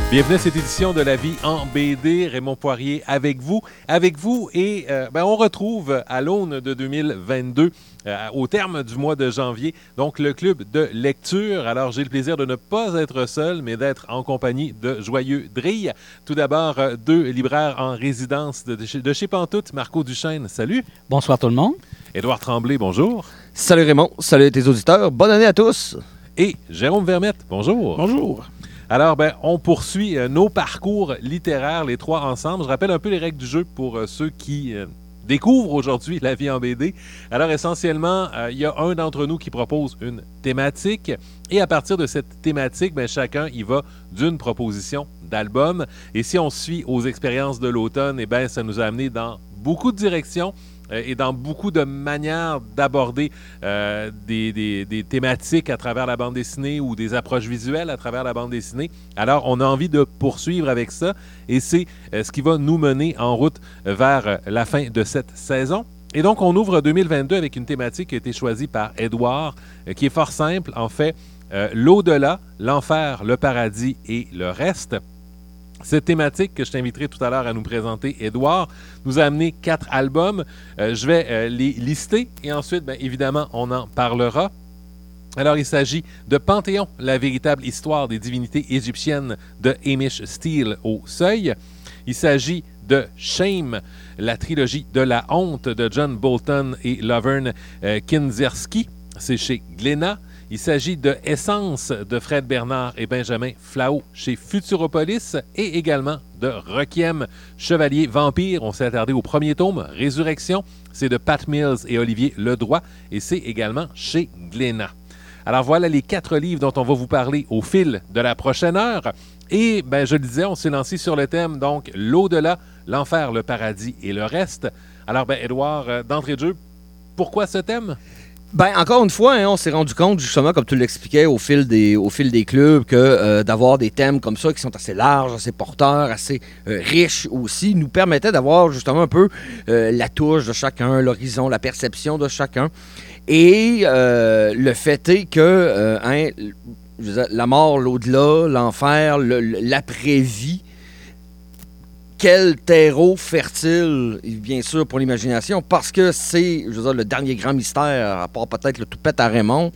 Bienvenue à cette édition de La Vie en BD. Raymond Poirier avec vous. Et on retrouve à l'aune de 2022, au terme du mois de janvier, donc le club de lecture. Alors, j'ai le plaisir de ne pas être seul, mais d'être en compagnie de joyeux drilles. Tout d'abord, deux libraires en résidence de chez Pantoute. Marco Duchesne, salut. Bonsoir tout le monde. Édouard Tremblay, bonjour. Salut Raymond, salut tes auditeurs, bonne année à tous. Et Jérôme Vermette, bonjour. Bonjour. Alors, on poursuit nos parcours littéraires, les trois ensemble. Je rappelle un peu les règles du jeu pour ceux qui découvrent aujourd'hui La Vie en BD. Alors, essentiellement, il y a un d'entre nous qui propose une thématique. Et à partir de cette thématique, chacun y va d'une proposition d'album. Et si on se suit aux expériences de l'automne, ça nous a amené dans beaucoup de directions et dans beaucoup de manières d'aborder des thématiques à travers la bande dessinée ou des approches visuelles à travers la bande dessinée. Alors, on a envie de poursuivre avec ça et c'est ce qui va nous mener en route vers la fin de cette saison. Et donc, on ouvre 2022 avec une thématique qui a été choisie par Édouard, qui est fort simple, en fait, l'au-delà, l'enfer, le paradis et le reste. Cette thématique que je t'inviterai tout à l'heure à nous présenter, Édouard, nous a amené 4 albums. Je vais les lister et ensuite, évidemment, on en parlera. Alors, il s'agit de Panthéon, la véritable histoire des divinités égyptiennes de Hamish Steele au Seuil. Il s'agit de Shame, la trilogie de la honte de John Bolton et Lovern Kindzierski. C'est chez Glénat. Il s'agit de Essence de Fred Bernard et Benjamin Flao chez Futuropolis et également de Requiem, Chevalier Vampire. On s'est attardé au premier tome, Résurrection. C'est de Pat Mills et Olivier Ledroit et c'est également chez Glénat. Alors voilà les 4 livres dont on va vous parler au fil de la prochaine heure. Et je le disais, on s'est lancé sur le thème, donc l'au-delà, l'enfer, le paradis et le reste. Alors Édouard, d'entrée de jeu, pourquoi ce thème? Encore une fois, on s'est rendu compte, justement, comme tu l'expliquais, au fil des clubs, que d'avoir des thèmes comme ça, qui sont assez larges, assez porteurs, assez riches aussi, nous permettait d'avoir justement un peu la touche de chacun, l'horizon, la perception de chacun. Et le fait est que la mort, l'au-delà, l'enfer, l'après-vie, quel terreau fertile, bien sûr, pour l'imagination, parce que c'est, le dernier grand mystère, à part peut-être le toupette à Raymond.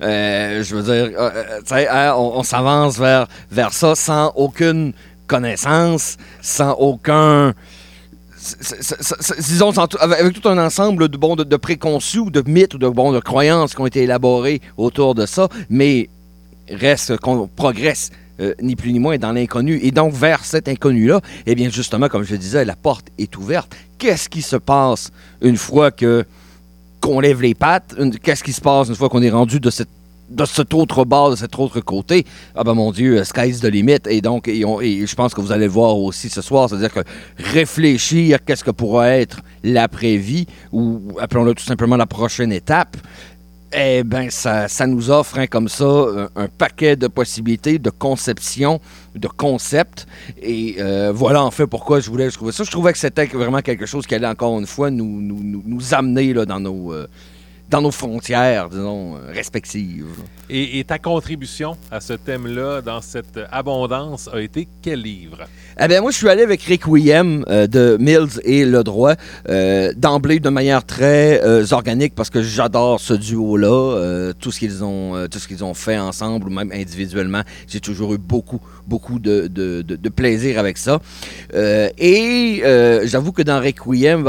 On s'avance vers ça sans aucune connaissance, sans aucun... disons, avec tout un ensemble de préconçus, ou de mythes, ou de croyances qui ont été élaborées autour de ça, mais reste qu'on progresse ni plus ni moins dans l'inconnu. Et donc, vers cet inconnu-là, justement, comme je le disais, la porte est ouverte. Qu'est-ce qui se passe une fois qu'on lève les pattes? Qu'est-ce qui se passe une fois qu'on est rendu de cet autre bord, de cet autre côté? Mon Dieu, sky's the limit. Et donc, et je pense que vous allez le voir aussi ce soir, c'est-à-dire que réfléchir qu'est-ce que pourrait être l'après-vie, ou appelons-le tout simplement la prochaine étape, ça nous offre comme ça un paquet de possibilités, de conceptions, de concepts. Et voilà en fait pourquoi je trouvais ça. Je trouvais que c'était vraiment quelque chose qui allait encore une fois nous amener là, dans nos frontières, disons, respectives. Et ta contribution à ce thème-là, dans cette abondance, a été quel livre? Moi, je suis allé avec Requiem de Mills et Ledroit, d'emblée de manière très organique, parce que j'adore ce duo-là, tout ce qu'ils ont fait ensemble, ou même individuellement. J'ai toujours eu beaucoup de plaisir avec ça. J'avoue que dans Requiem,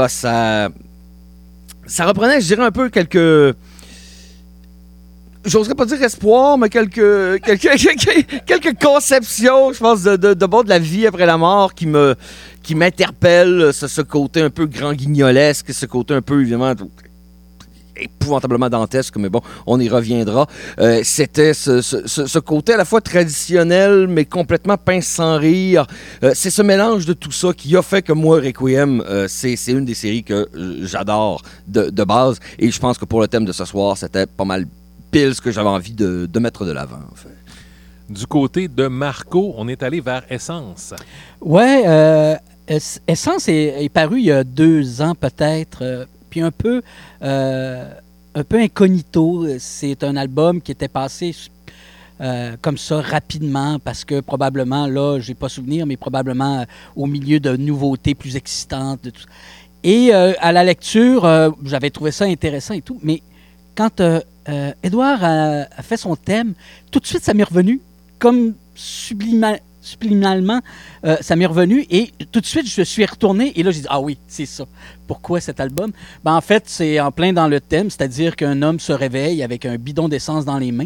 ça reprenait, je dirais, un peu quelques... J'oserais pas dire espoir, mais quelques conceptions, je pense, de la vie après la mort qui m'interpellent, ce côté un peu grand guignolesque, ce côté un peu, évidemment, épouvantablement dantesque, mais bon, on y reviendra. C'était ce côté à la fois traditionnel, mais complètement pince sans rire. C'est ce mélange de tout ça qui a fait que moi, Requiem, c'est une des séries que j'adore de base. Et je pense que pour le thème de ce soir, c'était pas mal pile ce que j'avais envie de mettre de l'avant, en fait. Du côté de Marco, on est allé vers Essence. Ouais, Essence est paru il y a 2 ans peut-être, puis un peu incognito. C'est un album qui était passé comme ça rapidement parce que probablement, là, j'ai pas souvenir, mais probablement au milieu de nouveautés plus excitantes. De tout. Et à la lecture, j'avais trouvé ça intéressant et tout, mais quand Édouard a fait son thème, tout de suite, ça m'est revenu comme subliminalement, ça m'est revenu et tout de suite, je suis retourné et là, j'ai dit, ah oui, c'est ça. Pourquoi cet album? Ben, en fait, c'est en plein dans le thème, c'est-à-dire qu'un homme se réveille avec un bidon d'essence dans les mains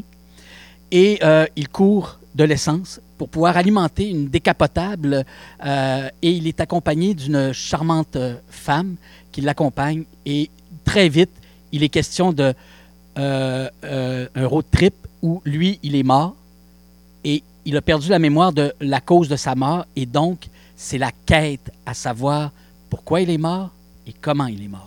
et il court de l'essence pour pouvoir alimenter une décapotable et il est accompagné d'une charmante femme qui l'accompagne et très vite, il est question de un road trip où lui, il est mort et il a perdu la mémoire de la cause de sa mort et donc, c'est la quête à savoir pourquoi il est mort et comment il est mort.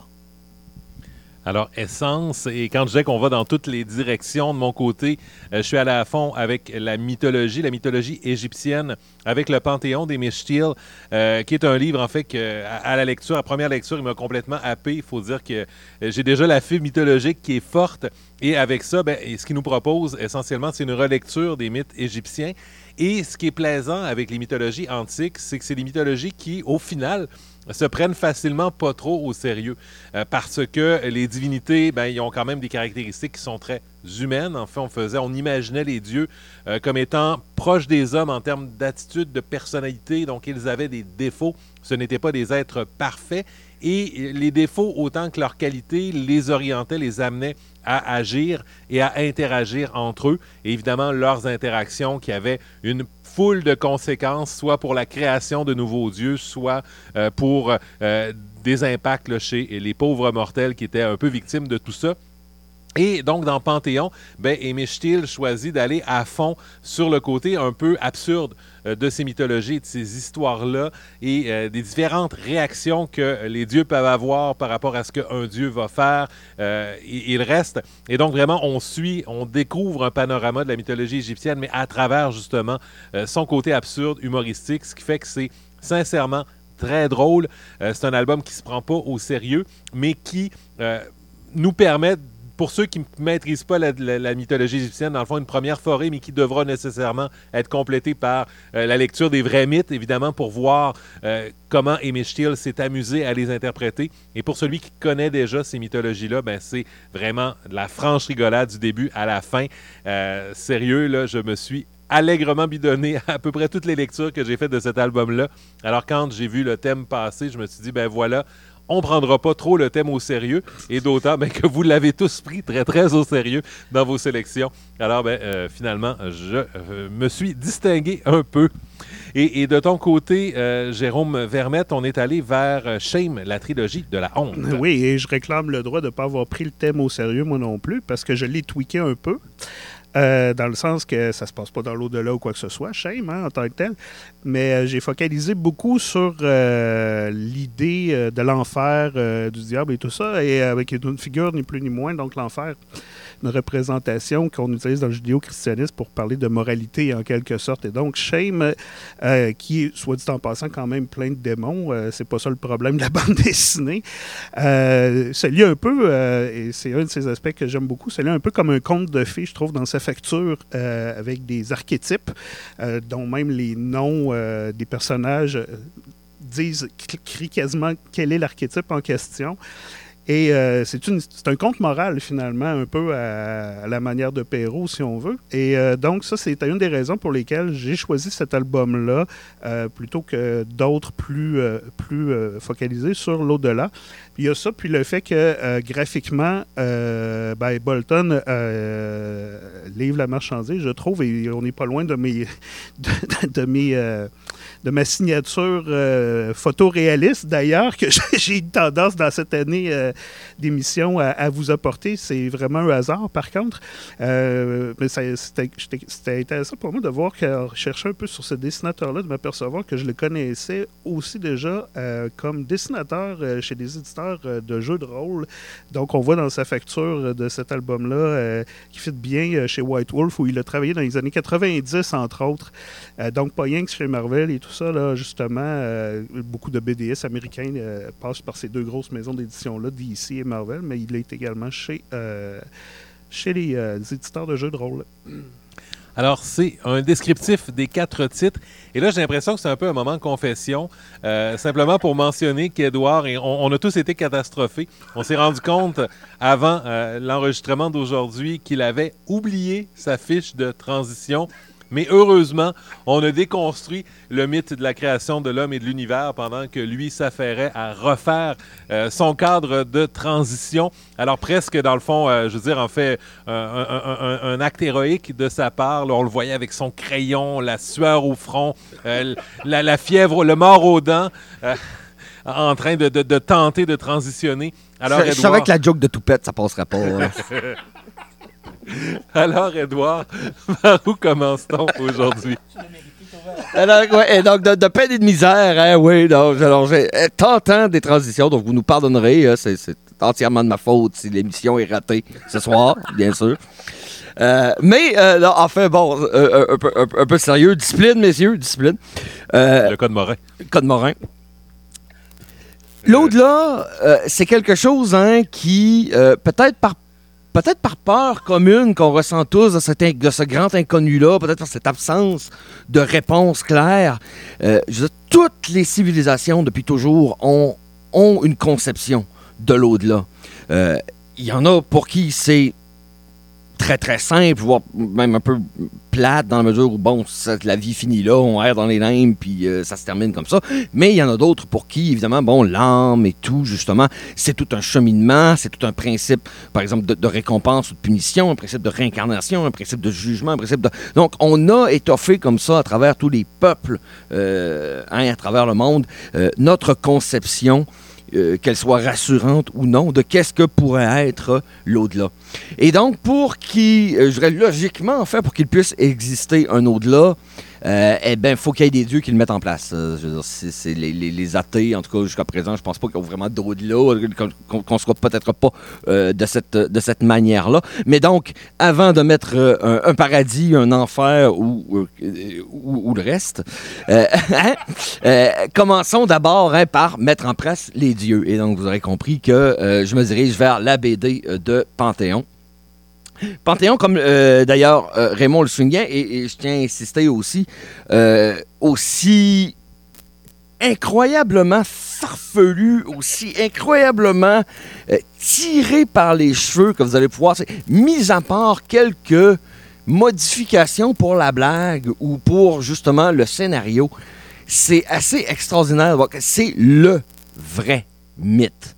Alors, Essence, et quand je disais qu'on va dans toutes les directions de mon côté, je suis allé à fond avec la mythologie égyptienne, avec le Panthéon des Meshtil, qui est un livre, en fait, que à la lecture, à première lecture, il m'a complètement happé. Il faut dire que j'ai déjà la fibre mythologique qui est forte. Et avec ça, ce qu'il nous propose, essentiellement, c'est une relecture des mythes égyptiens. Et ce qui est plaisant avec les mythologies antiques, c'est que c'est des mythologies qui, au final, se prennent facilement pas trop au sérieux parce que les divinités, ils ont quand même des caractéristiques qui sont très humaines. En fait, on imaginait les dieux comme étant proches des hommes en termes d'attitude, de personnalité, donc ils avaient des défauts. Ce n'étaient pas des êtres parfaits et les défauts, autant que leurs qualités, les orientaient, les amenaient à agir et à interagir entre eux. Et évidemment, leurs interactions qui avaient une foule de conséquences, soit pour la création de nouveaux dieux, soit pour des impacts là, chez les pauvres mortels qui étaient un peu victimes de tout ça. Et donc, dans Panthéon, Meshtil choisit d'aller à fond sur le côté un peu absurde de ces mythologies, de ces histoires-là et des différentes réactions que les dieux peuvent avoir par rapport à ce qu'un dieu va faire et le reste. Et donc, vraiment, on découvre un panorama de la mythologie égyptienne, mais à travers, justement, son côté absurde, humoristique, ce qui fait que c'est sincèrement très drôle. C'est un album qui ne se prend pas au sérieux, mais qui nous permet pour ceux qui ne maîtrisent pas la mythologie égyptienne, dans le fond, une première forêt, mais qui devra nécessairement être complétée par la lecture des vrais mythes, évidemment, pour voir comment Meshtil s'est amusé à les interpréter. Et pour celui qui connaît déjà ces mythologies-là, c'est vraiment de la franche rigolade du début à la fin. Sérieux, là, je me suis allègrement bidonné à peu près toutes les lectures que j'ai faites de cet album-là. Alors, quand j'ai vu le thème passer, je me suis dit, voilà, on ne prendra pas trop le thème au sérieux, et d'autant que vous l'avez tous pris très, très au sérieux dans vos sélections. Alors, finalement, je me suis distingué un peu. Et de ton côté, Jérôme Vermette, on est allé vers Shame, la trilogie de la honte. Oui, et je réclame le droit de ne pas avoir pris le thème au sérieux, moi non plus, parce que je l'ai tweaké un peu. Dans le sens que ça se passe pas dans l'au-delà ou quoi que ce soit, Shame, en tant que tel. Mais j'ai focalisé beaucoup sur l'idée de l'enfer, du diable et tout ça, et avec une figure ni plus ni moins, donc l'enfer, une représentation qu'on utilise dans le judéo-christianisme pour parler de moralité en quelque sorte. Et donc Shame, qui est, soit dit en passant, quand même plein de démons, c'est pas ça le problème de la bande dessinée, se lit un peu, et c'est un de ces aspects que j'aime beaucoup, c'est un peu comme un conte de fées, je trouve, dans sa facture, avec des archétypes, dont même les noms des personnages crient quasiment quel est l'archétype en question. Et c'est un conte moral, finalement, un peu à la manière de Perrault, si on veut. Et donc, ça, c'est une des raisons pour lesquelles j'ai choisi cet album-là, plutôt que d'autres plus focalisés sur l'au-delà. Puis il y a ça, puis le fait que, graphiquement, Bolton livre la marchandise, je trouve, et on n'est pas loin de ma signature photoréaliste, d'ailleurs, que j'ai eu tendance dans cette année d'émission à vous apporter. C'est vraiment un hasard, par contre. Mais c'était intéressant pour moi de voir qu'en cherchant un peu sur ce dessinateur-là, de m'apercevoir que je le connaissais aussi déjà comme dessinateur chez des éditeurs de jeux de rôle. Donc, on voit dans sa facture de cet album-là qui fit bien chez White Wolf, où il a travaillé dans les années 90, entre autres. Donc, pas rien que chez Marvel et tout ça, là, justement, beaucoup de BDS américains passent par ces deux grosses maisons d'édition-là, DC et Marvel, mais il est également chez les éditeurs de jeux de rôle. Alors, c'est un descriptif des 4 titres. Et là, j'ai l'impression que c'est un peu un moment de confession. Simplement pour mentionner qu'Édouard, et on a tous été catastrophés. On s'est rendu compte avant l'enregistrement d'aujourd'hui qu'il avait oublié sa fiche de transition. Mais heureusement, on a déconstruit le mythe de la création de l'homme et de l'univers pendant que lui s'affairait à refaire son cadre de transition. Alors presque, dans le fond, je veux dire, en fait, un acte héroïque de sa part. Là, on le voyait avec son crayon, la sueur au front, la fièvre, le mort aux dents, en train de tenter de transitionner. Alors, Je savais que la joke de Toupette, ça passerait pas. Alors, Édouard, par où commence-t-on aujourd'hui? Alors, ouais, donc, de peine et de misère, hein, oui. Alors, j'ai tentant des transitions, donc vous nous pardonnerez. C'est entièrement de ma faute si l'émission est ratée ce soir, bien sûr. Mais, là, enfin, bon, un peu sérieux. Discipline, messieurs, discipline. Le Code Morin. Code Morin. L'au-delà, c'est quelque chose qui, peut-être par peur commune qu'on ressent tous de ce grand inconnu-là, peut-être par cette absence de réponse claire, toutes les civilisations depuis toujours ont une conception de l'au-delà. Il y en a pour qui c'est très très simple, voire même un peu plate dans la mesure où, bon, la vie finit là, on erre dans les limbes, puis ça se termine comme ça. Mais il y en a d'autres pour qui, évidemment, bon, l'âme et tout, justement, c'est tout un cheminement, c'est tout un principe, par exemple, de récompense ou de punition, un principe de réincarnation, un principe de jugement, un principe de... Donc, on a étoffé comme ça, à travers tous les peuples, à travers le monde, notre conception, qu'elle soit rassurante ou non, de qu'est-ce que pourrait être l'au-delà. Et donc, pour je dirais logiquement, en fait, pour qu'il puisse exister un au-delà, eh bien, il faut qu'il y ait des dieux qui le mettent en place. Je veux dire, c'est les athées, en tout cas, jusqu'à présent, je pense pas qu'ils ont vraiment d'au-delà, qu'on ne soit peut-être pas de cette manière-là. Mais donc, avant de mettre un paradis, un enfer ou le reste, commençons d'abord par mettre en place les dieux. Et donc, vous aurez compris que je me dirige vers la BD de Panthéon. Panthéon, comme d'ailleurs Raymond le soulignait, et je tiens à insister aussi incroyablement farfelu, aussi incroyablement tiré par les cheveux que vous allez pouvoir... Mis à part quelques modifications pour la blague ou pour justement le scénario, c'est assez extraordinaire de voir que c'est le vrai mythe.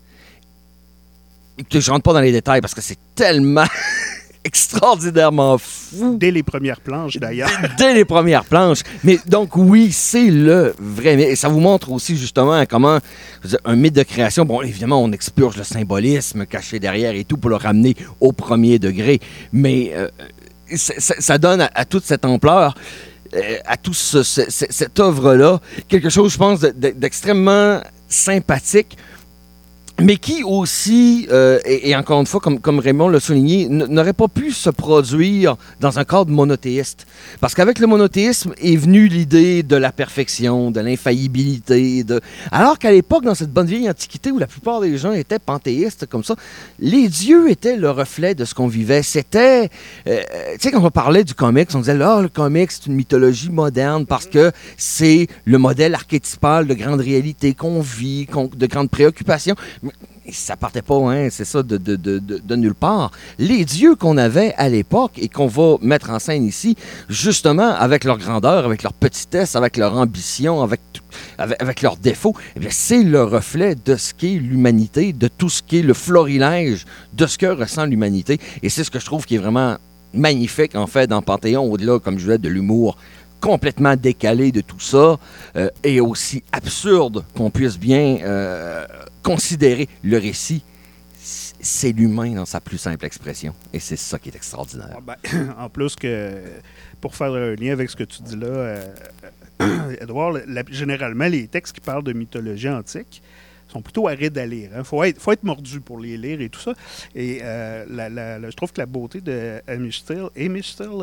Que je rentre pas dans les détails parce que c'est tellement... extraordinairement fou. Dès les premières planches, d'ailleurs. Dès les premières planches. Mais donc, oui, c'est le vrai mythe. Et ça vous montre aussi, justement, comment un mythe de création, bon, évidemment, on expurge le symbolisme caché derrière et tout pour le ramener au premier degré. Mais ça donne à toute cette ampleur, à toute cette œuvre-là, quelque chose, je pense, d'extrêmement sympathique, mais qui aussi, et encore une fois, comme Raymond l'a souligné, n'aurait pas pu se produire dans un cadre monothéiste. Parce qu'avec le monothéisme est venue l'idée de la perfection, de l'infaillibilité. Alors qu'à l'époque, dans cette bonne vieille antiquité où la plupart des gens étaient panthéistes comme ça, les dieux étaient le reflet de ce qu'on vivait. C'était, tu sais, quand on parlait du comics, on disait, là, le comics, c'est une mythologie moderne parce que c'est le modèle archétypal de grande réalité qu'on vit, de grandes préoccupations. Ça partait pas, hein, c'est ça, de nulle part. Les dieux qu'on avait à l'époque et qu'on va mettre en scène ici, justement, avec leur grandeur, avec leur petitesse, avec leur ambition, avec leurs défauts, eh bien, c'est le reflet de ce qu'est l'humanité, de tout ce qui est le florilège de ce que ressent l'humanité. Et c'est ce que je trouve qui est vraiment magnifique, en fait, dans Panthéon, au-delà, comme je disais, de l'humour complètement décalé de tout ça, et aussi absurde qu'on puisse bien considérer le récit, c'est l'humain dans sa plus simple expression. Et c'est ça qui est extraordinaire. En plus que, pour faire un lien avec ce que tu dis là, Édouard, généralement, les textes qui parlent de mythologie antique sont plutôt arides à lire. Il faut être mordu pour les lire et tout ça. Et je trouve que la beauté de Amish Steele,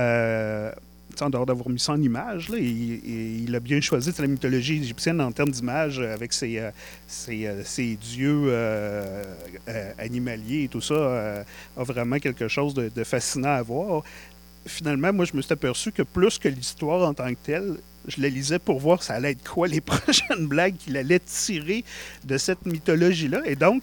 en dehors d'avoir mis ça en image, là, il a bien choisi la mythologie égyptienne en termes d'image avec ses dieux animaliers et tout ça, a vraiment quelque chose de fascinant à voir. finalement, moi, je me suis aperçu que plus que l'histoire en tant que telle, je la lisais pour voir ça allait être quoi les prochaines blagues qu'il allait tirer de cette mythologie-là. Et donc,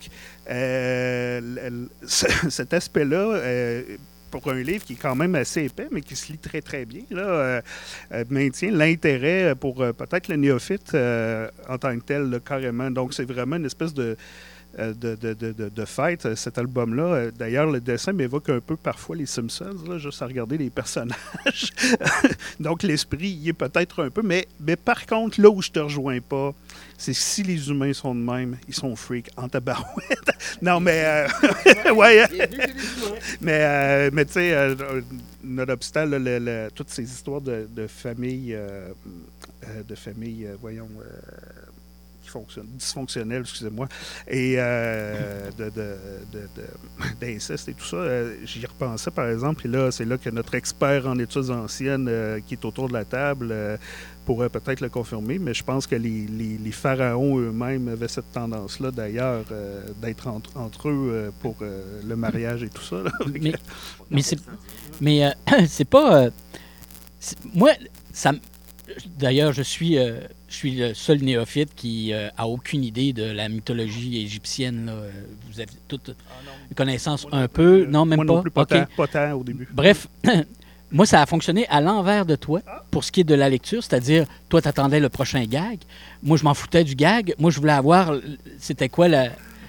cet aspect-là, pour un livre qui est quand même assez épais, mais qui se lit très, très bien, là, maintient l'intérêt pour peut-être le néophyte en tant que tel, là, carrément. Donc, c'est vraiment une espèce de fête, cet album-là. D'ailleurs, le dessin m'évoque un peu parfois les Simpsons, là, juste à regarder les personnages. Donc, l'esprit y est peut-être un peu, mais par contre, là où je te rejoins pas, c'est si les humains sont de même, ils sont freaks en tabarouette. Non, mais... ouais. Mais tu sais, nonobstant là, toutes ces histoires de famille, voyons... dysfonctionnel, excusez-moi, et d'inceste et tout ça. J'y repensais, par exemple, et là, c'est là que notre expert en études anciennes qui est autour de la table pourrait peut-être le confirmer, mais je pense que les pharaons eux-mêmes avaient cette tendance-là, d'ailleurs, d'être entre eux pour le mariage et tout ça. Là. Mais c'est pas... moi, ça... D'ailleurs, je suis le seul néophyte qui a aucune idée de la mythologie égyptienne. Là. Vous avez toute une connaissance un peu? Non, même moi pas? Non plus, pas okay. tant au début. Bref, moi, ça a fonctionné à l'envers de toi pour ce qui est de la lecture, c'est-à-dire, toi, tu attendais le prochain gag. Moi, je m'en foutais du gag. Moi, je voulais avoir, c'était quoi la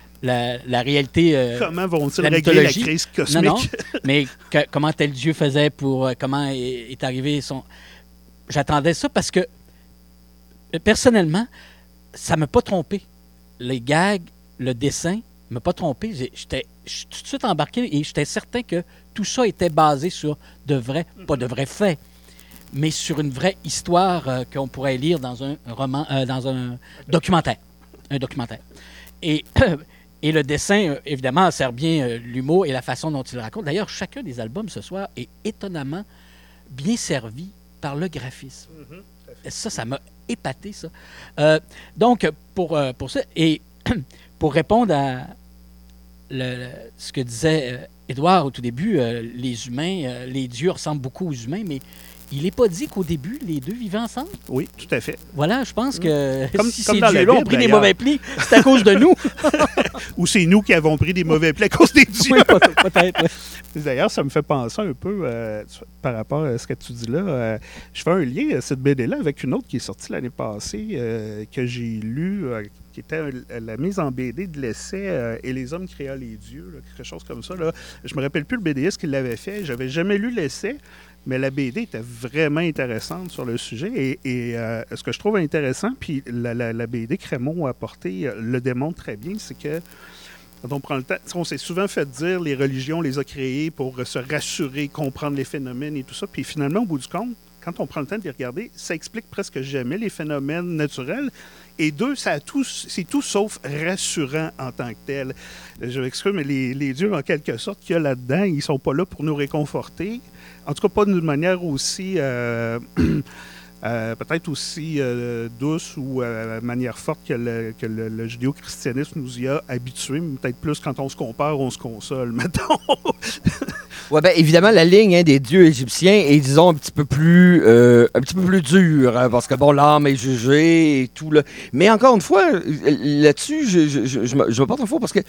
réalité comment vont-ils la régler la mythologie? crise cosmique? Non, mais comment tel Dieu faisait pour... comment est arrivé son... J'attendais ça parce que, personnellement, ça ne m'a pas trompé. Les gags, le dessin ne m'a pas trompé. Je suis tout de suite embarqué et j'étais certain que tout ça était basé sur de vrais, pas de vrais faits, mais sur une vraie histoire qu'on pourrait lire dans un roman, dans un documentaire. Un documentaire. Et le dessin, évidemment, sert bien l'humour et la façon dont il le raconte. D'ailleurs, chacun des albums ce soir est étonnamment bien servi par le graphisme. Ça m'a épaté, ça. Donc, pour ça, et pour répondre à ce que disait Édouard au tout début, les humains, les dieux ressemblent beaucoup aux humains, mais il n'est pas dit qu'au début, les deux vivaient ensemble. Oui, tout à fait. Voilà, je pense que si comme ces dans la dieux-là ont Bible, pris des d'ailleurs. mauvais plis, c'est à cause de nous. Ou c'est nous qui avons pris des mauvais plis à cause des dieux. Oui, peut-être. Oui. D'ailleurs, ça me fait penser un peu par rapport à ce que tu dis là. Je fais un lien, cette BD-là, avec une autre qui est sortie l'année passée, que j'ai lue, qui était la mise en BD de l'essai Et les hommes créa les dieux, là, quelque chose comme ça. Là. Je me rappelle plus le BDiste qui l'avait fait. J'avais jamais lu l'essai, mais la BD était vraiment intéressante sur le sujet. Et ce que je trouve intéressant, puis la BD que Raymond a apporté le démontre très bien, c'est que quand on prend le temps, on s'est souvent fait dire les religions les a créées pour se rassurer, comprendre les phénomènes et tout ça. Puis finalement, au bout du compte, quand on prend le temps de les regarder, ça explique presque jamais les phénomènes naturels. Et deux, c'est tout sauf rassurant en tant que tel. Je m'excuse, mais les dieux, en quelque sorte, qu'il y a là-dedans, ils sont pas là pour nous réconforter. En tout cas, pas d'une manière aussi... peut-être aussi douce ou manière forte que le judéo-christianisme nous y a habitués, mais peut-être plus quand on se compare, on se console, mettons. Oui, bien évidemment, la ligne des dieux égyptiens est, disons, un petit peu plus dure, hein, parce que, bon, l'âme est jugée et tout. Là. Mais encore une fois, là-dessus, je me porte en faux parce que...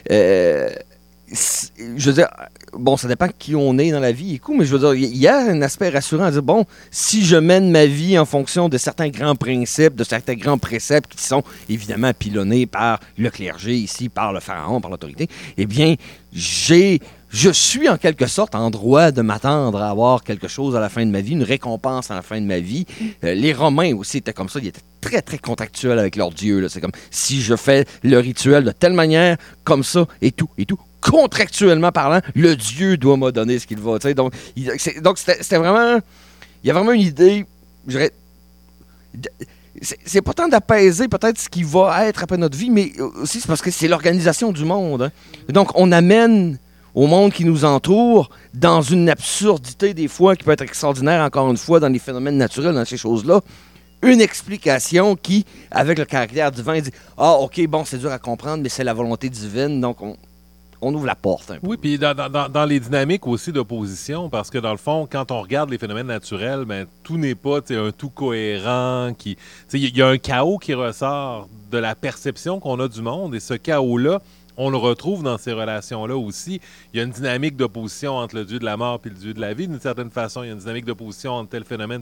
je veux dire, bon, ça dépend qui on est dans la vie et tout, mais je veux dire, il y a un aspect rassurant à dire, bon, si je mène ma vie en fonction de certains grands principes, de certains grands préceptes qui sont évidemment pilonnés par le clergé ici, par le pharaon, par l'autorité, eh bien, je suis en quelque sorte en droit de m'attendre à avoir quelque chose à la fin de ma vie, une récompense à la fin de ma vie. Les Romains aussi étaient comme ça, ils étaient très, très contractuels avec leur Dieu. Là. C'est comme, si je fais le rituel de telle manière, comme ça, et tout, contractuellement parlant, le Dieu doit me donner ce qu'il va. Donc c'était vraiment... Il y a vraiment une idée, je dirais... C'est pas tant d'apaiser peut-être ce qui va être après notre vie, mais aussi c'est parce que c'est l'organisation du monde. Hein. Donc, on amène au monde qui nous entoure dans une absurdité des fois qui peut être extraordinaire, encore une fois, dans les phénomènes naturels, dans ces choses-là, une explication qui, avec le caractère divin, dit « Ah, OK, bon, c'est dur à comprendre, mais c'est la volonté divine, donc on ouvre la porte un peu. Oui, puis dans les dynamiques aussi d'opposition, parce que dans le fond, quand on regarde les phénomènes naturels, ben, tout n'est pas un tout cohérent. Il y a un chaos qui ressort de la perception qu'on a du monde, et ce chaos-là, on le retrouve dans ces relations-là aussi. Il y a une dynamique d'opposition entre le dieu de la mort et le dieu de la vie, d'une certaine façon. Il y a une dynamique d'opposition entre tel phénomène.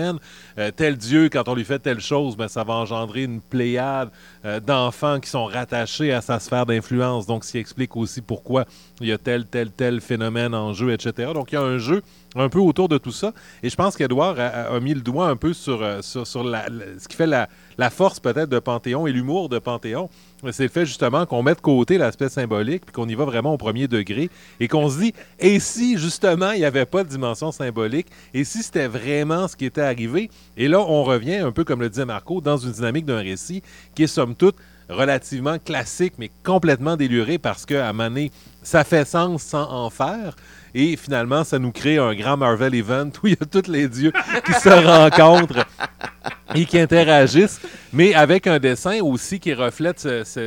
Tel dieu, quand on lui fait telle chose, ben, ça va engendrer une pléiade d'enfants qui sont rattachés à sa sphère d'influence. Donc, ce qui explique aussi pourquoi il y a tel phénomène en jeu, etc. Donc, il y a un jeu un peu autour de tout ça. Et je pense qu'Édouard a mis le doigt un peu sur ce qui fait la force peut-être de Panthéon et l'humour de Panthéon. C'est le fait justement qu'on met de côté l'aspect symbolique puis qu'on y va vraiment au premier degré et qu'on se dit, et si justement il n'y avait pas de dimension symbolique, et si c'était vraiment ce qui était arrivé? Et là, on revient un peu, comme le disait Marco, dans une dynamique d'un récit qui est somme toute relativement classique, mais complètement déluré parce qu'à un moment donné, ça fait sens sans en faire. Et finalement, ça nous crée un grand Marvel Event où il y a tous les dieux qui se rencontrent et qui interagissent, mais avec un dessin aussi qui reflète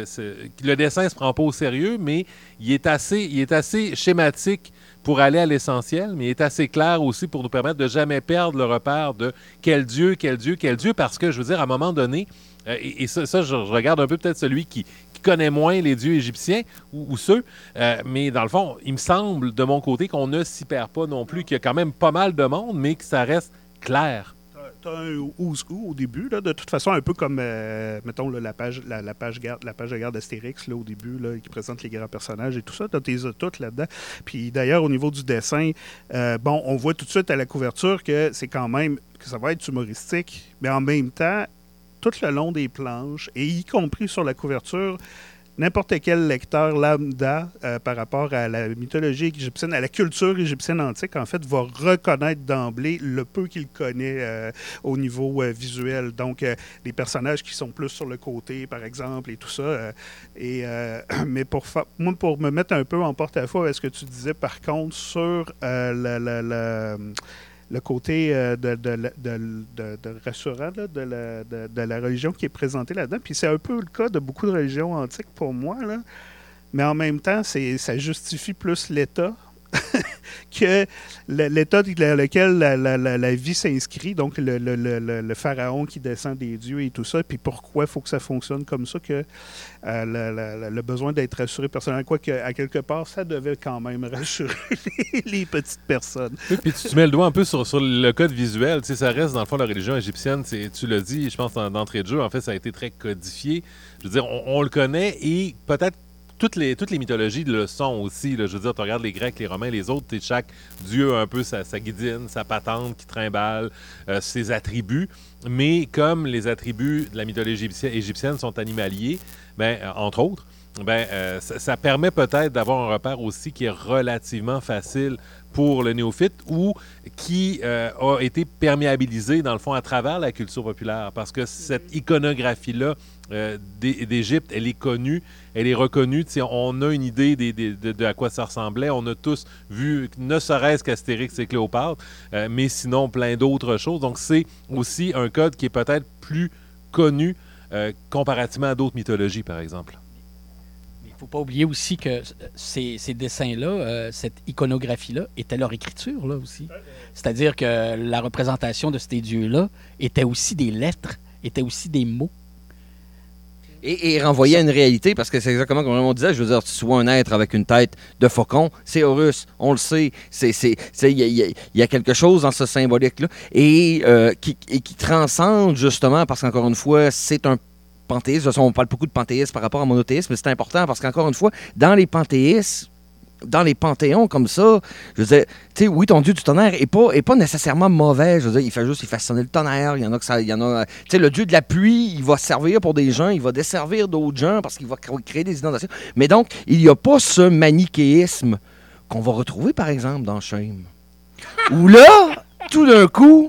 le dessin ne se prend pas au sérieux, mais il est assez schématique pour aller à l'essentiel, mais il est assez clair aussi pour nous permettre de jamais perdre le repère de quel dieu, parce que, je veux dire, à un moment donné, et ça je regarde un peu peut-être celui qui connaît moins les dieux égyptiens ou ceux, mais dans le fond, il me semble de mon côté qu'on ne s'y perd pas non plus, qu'il y a quand même pas mal de monde, mais que ça reste clair. Tu as un who's who au début, là, de toute façon, un peu comme, mettons, là, la page de garde d'Astérix, là, au début, là, qui présente les grands personnages et tout ça. Tu as toutes là-dedans. Puis d'ailleurs, au niveau du dessin, on voit tout de suite à la couverture que c'est quand même, que ça va être humoristique, mais en même temps, tout le long des planches, et y compris sur la couverture, n'importe quel lecteur lambda par rapport à la mythologie égyptienne, à la culture égyptienne antique, en fait, va reconnaître d'emblée le peu qu'il connaît au niveau visuel. Donc, les personnages qui sont plus sur le côté, par exemple, et tout ça. Mais pour me mettre un peu en porte-à-faux à ce que tu disais, par contre, sur le côté de rassurant là, de la religion qui est présentée là-dedans. Puis c'est un peu le cas de beaucoup de religions antiques pour moi, là. Mais en même temps, ça justifie plus l'État que l'État dans lequel la vie s'inscrit, donc le pharaon qui descend des dieux et tout ça, puis pourquoi il faut que ça fonctionne comme ça, que le besoin d'être rassuré personnellement, quoique à quelque part, ça devait quand même rassurer les petites personnes. Oui, puis tu mets le doigt un peu sur le code visuel, tu sais, ça reste dans le fond la religion égyptienne, tu l'as dit, je pense d'entrée de jeu, en fait, ça a été très codifié. Je veux dire, on le connaît et peut-être toutes les mythologies le sont aussi. Là. Je veux dire, tu regardes les Grecs, les Romains, les autres, chaque dieu a un peu sa guidine, sa patente qui trimballe, ses attributs. Mais comme les attributs de la mythologie égyptienne sont animaliers, entre autres, ça permet peut-être d'avoir un repère aussi qui est relativement facile pour le néophyte ou qui a été perméabilisé, dans le fond, à travers la culture populaire. Parce que cette iconographie-là d'Égypte, elle est connue, elle est reconnue. T'sais, on a une idée de à quoi ça ressemblait. On a tous vu, ne serait-ce qu'Astérix et Cléopâtre, mais sinon plein d'autres choses. Donc, c'est aussi un code qui est peut-être plus connu comparativement à d'autres mythologies, par exemple. Il ne faut pas oublier aussi que ces dessins-là, cette iconographie-là, était leur écriture, là, aussi. C'est-à-dire que la représentation de ces dieux-là était aussi des lettres, était aussi des mots. Et renvoyer à une réalité, parce que c'est exactement comme on disait, je veux dire, tu vois un être avec une tête de faucon, c'est Horus, on le sait, il y a quelque chose dans ce symbolique-là, et qui transcende justement, parce qu'encore une fois, c'est un panthéisme. De toute façon, on parle beaucoup de panthéisme par rapport à monothéisme, mais c'est important parce qu'encore une fois, dans les panthéismes, dans les panthéons comme ça, je veux dire, tu sais, oui, ton dieu du tonnerre est pas nécessairement mauvais. Je veux dire, il fait sonner le tonnerre. Il y en a tu sais, le dieu de la pluie, il va servir pour des gens, il va desservir d'autres gens parce qu'il va créer des inondations. Mais donc, il n'y a pas ce manichéisme qu'on va retrouver, par exemple, dans Shame. Où là, tout d'un coup,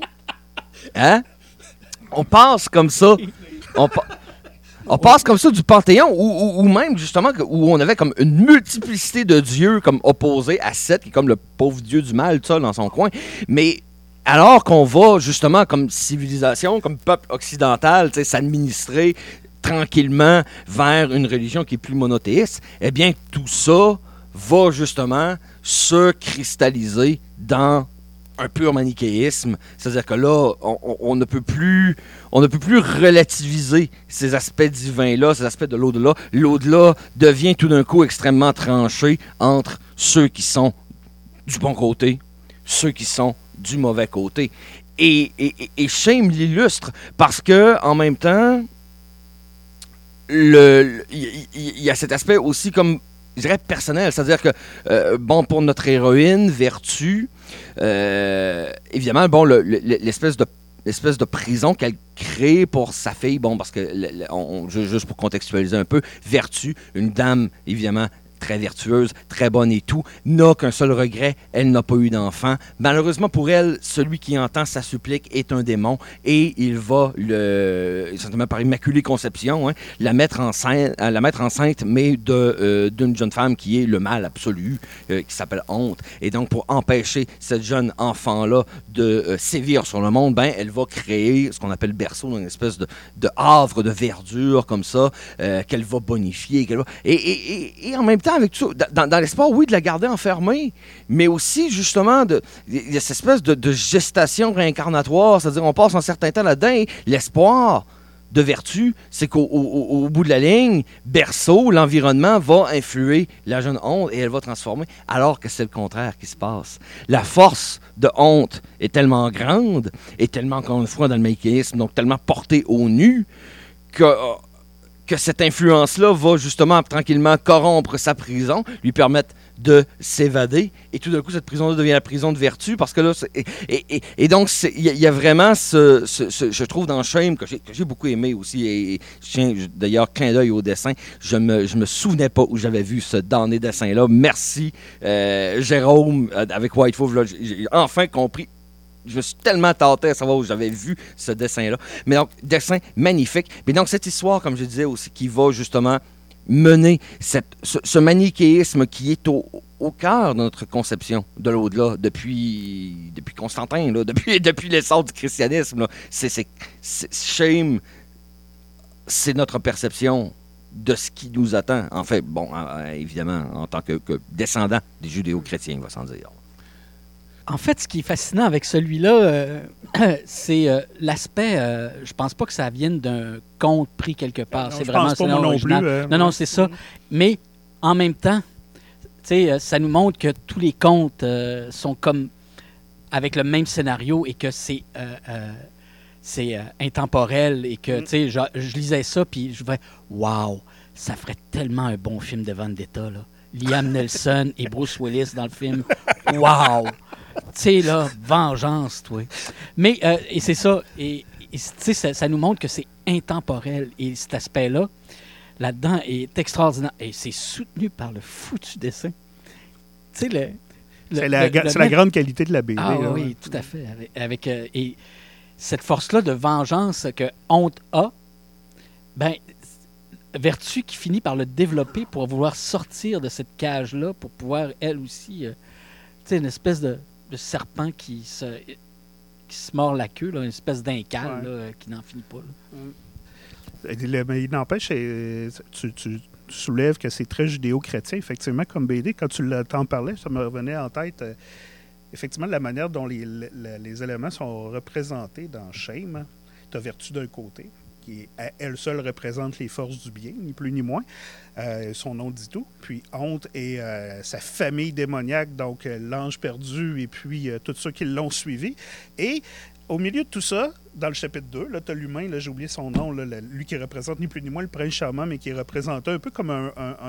on passe comme ça. On passe comme ça du Panthéon, ou même, justement, où on avait comme une multiplicité de dieux comme opposés à Seth, qui est comme le pauvre dieu du mal, tout seul dans son coin. Mais alors qu'on va, justement, comme civilisation, comme peuple occidental, s'administrer tranquillement vers une religion qui est plus monothéiste, eh bien, tout ça va justement se cristalliser dans un pur manichéisme. C'est-à-dire que là, on ne peut plus relativiser ces aspects divins-là, ces aspects de l'au-delà. L'au-delà devient tout d'un coup extrêmement tranché entre ceux qui sont du bon côté, ceux qui sont du mauvais côté. Et Shame l'illustre parce que en même temps, il y a cet aspect aussi comme, je dirais, personnel. C'est-à-dire que, pour notre héroïne, Vertu, évidemment, l'espèce de prison qu'elle crée pour sa fille, parce que, juste pour contextualiser un peu, Vertu, une dame, évidemment, très vertueuse, très bonne et tout, n'a qu'un seul regret, elle n'a pas eu d'enfant. Malheureusement pour elle, celui qui entend sa supplique est un démon et il va, certainement par immaculée conception, la mettre enceinte, mais d'une jeune femme qui est le mal absolu, qui s'appelle Honte. Et donc, pour empêcher cette jeune enfant-là de sévir sur le monde, elle va créer ce qu'on appelle berceau, une espèce de havre de verdure comme ça, qu'elle va bonifier. Et en même temps, avec tout ça, dans l'espoir, oui, de la garder enfermée, mais aussi, justement, il y a cette espèce de gestation réincarnatoire, c'est-à-dire on passe un certain temps là-dedans, et l'espoir de Vertu, c'est qu'au bout de la ligne, berceau, l'environnement va influer la jeune Honte et elle va transformer, alors que c'est le contraire qui se passe. La force de Honte est tellement grande, et tellement, encore une fois, dans le manichéisme, donc tellement portée au nu, que cette influence-là va justement tranquillement corrompre sa prison, lui permettre de s'évader, et tout d'un coup, cette prison-là devient la prison de Vertu, parce que là, et donc, il y a vraiment je trouve dans Shame, que j'ai beaucoup aimé aussi, et je tiens d'ailleurs clin d'œil au dessin, je me souvenais pas où j'avais vu ce damné dessin-là. Merci, Jérôme, avec White Wolf, là, j'ai enfin compris. Je me suis tellement tenté à savoir où j'avais vu ce dessin-là. Mais donc, dessin magnifique. Mais donc, cette histoire, comme je disais aussi, qui va justement mener ce manichéisme qui est au cœur de notre conception de l'au-delà depuis Constantin, là, depuis l'essor du christianisme. Là. Shame, c'est notre perception de ce qui nous attend. En fait, évidemment, en tant que descendant des judéo-chrétiens, on va s'en dire. En fait, ce qui est fascinant avec celui-là, c'est l'aspect. Je pense pas que ça vienne d'un conte pris quelque part. Non, c'est je vraiment pense pas, un moi non original. plus, Non, c'est ça. Mais en même temps, ça nous montre que tous les contes sont comme avec le même scénario et que c'est intemporel et que je lisais ça puis je me disais, waouh, ça ferait tellement un bon film de Vendetta là. Liam Neeson et Bruce Willis dans le film. Waouh! Tu sais, là, vengeance, toi. Mais, et c'est ça. Et ça nous montre que c'est intemporel. Et cet aspect-là, là-dedans, est extraordinaire. Et c'est soutenu par le foutu dessin. Tu sais, c'est la grande qualité de la BD. Ah là, oui, tout à fait. Et cette force-là de vengeance que Honte a, Vertu qui finit par le développer pour vouloir sortir de cette cage-là, pour pouvoir, elle aussi, une espèce de serpent qui se mord la queue, là, une espèce d'incal qui n'en finit pas. Mais il n'empêche, tu soulèves que c'est très judéo-chrétien, effectivement, comme BD. Quand tu t'en parlais, ça me revenait en tête, effectivement, la manière dont les éléments sont représentés dans Shame. Tu as Vertu d'un côté, qui, elle seule, représente les forces du bien, ni plus ni moins. Son nom dit tout. Puis Honte et sa famille démoniaque, donc l'ange perdu et puis tous ceux qui l'ont suivi. Et au milieu de tout ça, dans le chapitre 2, là, tu as l'humain, là, j'ai oublié son nom, là, lui qui représente ni plus ni moins le prince charmant, mais qui est représenté un peu comme un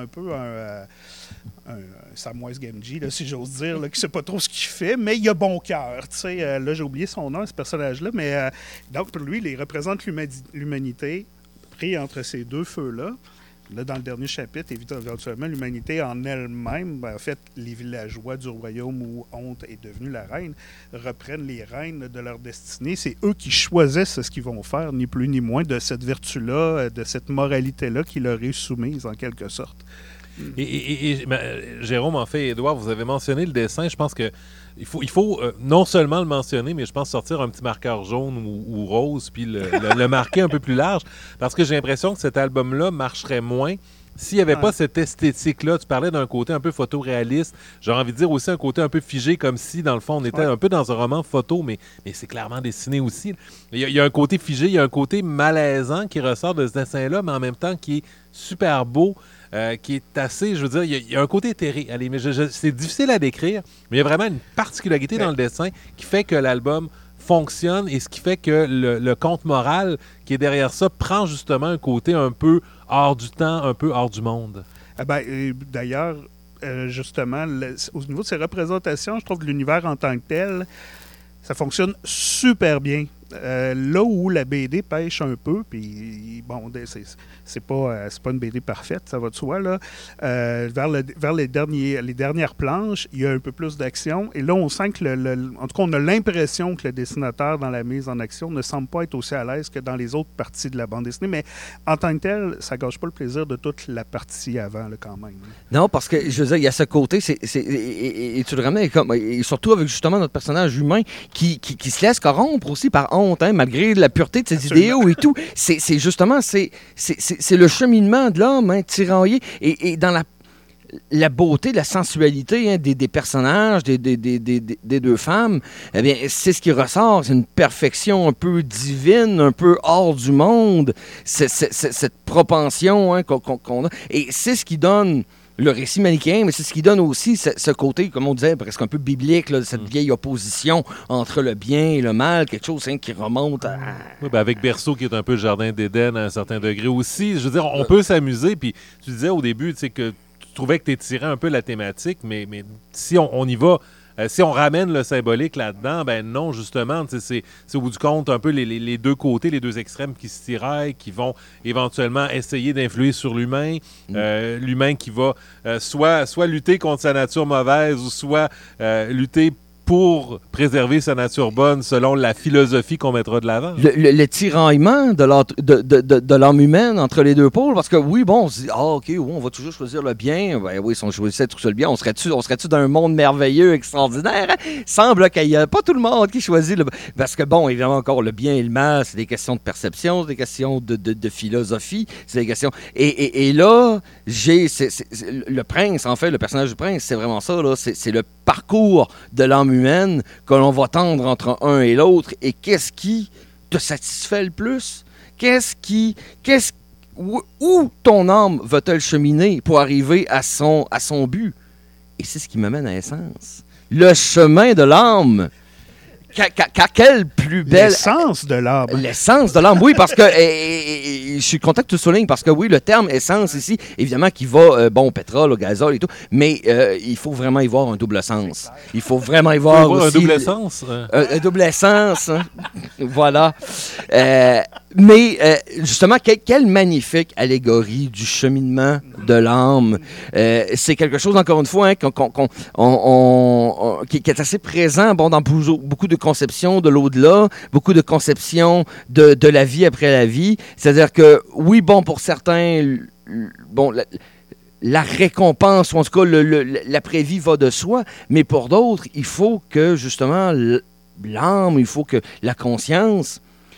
Samwise Gamgee, là, si j'ose dire, là, qui ne sait pas trop ce qu'il fait, mais il a bon cœur. Là, j'ai oublié son nom, ce personnage-là, mais donc pour lui, il représente l'humanité pris entre ces deux feux-là. Là, dans le dernier chapitre, éventuellement, l'humanité en elle-même, en fait, les villageois du royaume où Honte est devenue la reine, reprennent les rênes de leur destinée. C'est eux qui choisissent ce qu'ils vont faire, ni plus ni moins, de cette vertu-là, de cette moralité-là qui leur est soumise, en quelque sorte. Et Jérôme, en fait, Édouard, vous avez mentionné le dessin. Je pense que il faut non seulement le mentionner, mais je pense sortir un petit marqueur jaune ou rose, puis le marquer un peu plus large, parce que j'ai l'impression que cet album-là marcherait moins s'il n'y avait pas cette esthétique-là, tu parlais d'un côté un peu photoréaliste, j'ai envie de dire aussi un côté un peu figé, comme si, dans le fond, on était un peu dans un roman photo, mais c'est clairement dessiné aussi. Il y a un côté figé, il y a un côté malaisant qui ressort de ce dessin-là, mais en même temps qui est super beau, qui est assez, je veux dire, il y a un côté éthéré. Allez, mais c'est difficile à décrire, mais il y a vraiment une particularité dans le dessin qui fait que l'album fonctionne et ce qui fait que le conte moral qui est derrière ça prend justement un côté un peu hors du temps, un peu hors du monde. D'ailleurs, justement, au niveau de ces représentations, je trouve que l'univers en tant que tel, ça fonctionne super bien. Là où la BD pêche un peu, puis bon, c'est pas une BD parfaite, ça va de soi, là. Vers les dernières planches, il y a un peu plus d'action. Et là, on sent que, en tout cas, on a l'impression que le dessinateur, dans la mise en action, ne semble pas être aussi à l'aise que dans les autres parties de la bande dessinée. Mais en tant que tel, ça gâche pas le plaisir de toute la partie avant, là, quand même. Non, parce que, je veux dire, il y a ce côté, et tu le ramènes, et surtout avec justement notre personnage humain qui se laisse corrompre aussi par honte, hein, malgré la pureté de ses idéaux et tout. C'est justement, c'est le cheminement de l'homme, hein, tiraillé, et dans la beauté, la sensualité, hein, des personnages, des deux femmes, eh bien, c'est ce qui ressort. C'est une perfection un peu divine, un peu hors du monde, cette propension, hein, qu'on a. Et c'est ce qui donne le récit manichéen, mais c'est ce qui donne aussi ce côté, comme on disait, presque un peu biblique, là, cette vieille opposition entre le bien et le mal, quelque chose, hein, qui remonte à... Oui, avec Berceau, qui est un peu le jardin d'Éden à un certain degré aussi. Je veux dire, on peut s'amuser, puis tu disais au début, tu sais, que tu trouvais que tu étirais un peu la thématique, mais si on y va... si on ramène le symbolique là-dedans, ben non, justement, c'est au bout du compte un peu les deux côtés, les deux extrêmes qui se tiraillent, qui vont éventuellement essayer d'influer sur l'humain. L'humain qui va soit lutter contre sa nature mauvaise ou soit lutter pour préserver sa nature bonne selon la philosophie qu'on mettra de l'avant. Le tiraillement de l'âme humaine entre les deux pôles, parce que oui, bon, on se dit, OK, oui, on va toujours choisir le bien. Ben oui, si on choisissait tout le bien, on serait-tu dans un monde merveilleux, extraordinaire? Hein? Semble qu'il n'y a pas tout le monde qui choisit le... Parce que, bon, évidemment, encore, le bien et le mal, c'est des questions de perception, c'est des questions de philosophie, c'est des questions... Et là, le prince, en fait, le personnage du prince, c'est vraiment ça, là, c'est le parcours de l'âme humaine que l'on va tendre entre un et l'autre. Et qu'est-ce qui te satisfait le plus? Où ton âme va-t-elle cheminer pour arriver à son but? Et c'est ce qui m'amène à Essence. Le chemin de l'âme. Quelle plus belle... L'essence de l'âme. L'essence de l'âme, oui, parce que... je suis content que tu soulignes, parce que oui, le terme essence ici, évidemment, qui va, pétrole, au gazole et tout, mais il faut vraiment y voir un double sens. Il faut vraiment y voir aussi... un double essence? Un double essence, hein? Voilà. Mais justement, quelle magnifique allégorie du cheminement de l'âme. C'est quelque chose, encore une fois, hein, qui est assez présent dans beaucoup de conceptions de l'au-delà, beaucoup de conceptions de la vie après la vie. C'est-à-dire que, oui, bon, pour certains, bon, la récompense, ou en tout cas, l'après-vie va de soi, mais pour d'autres, il faut que, justement, l'âme, il faut que la conscience...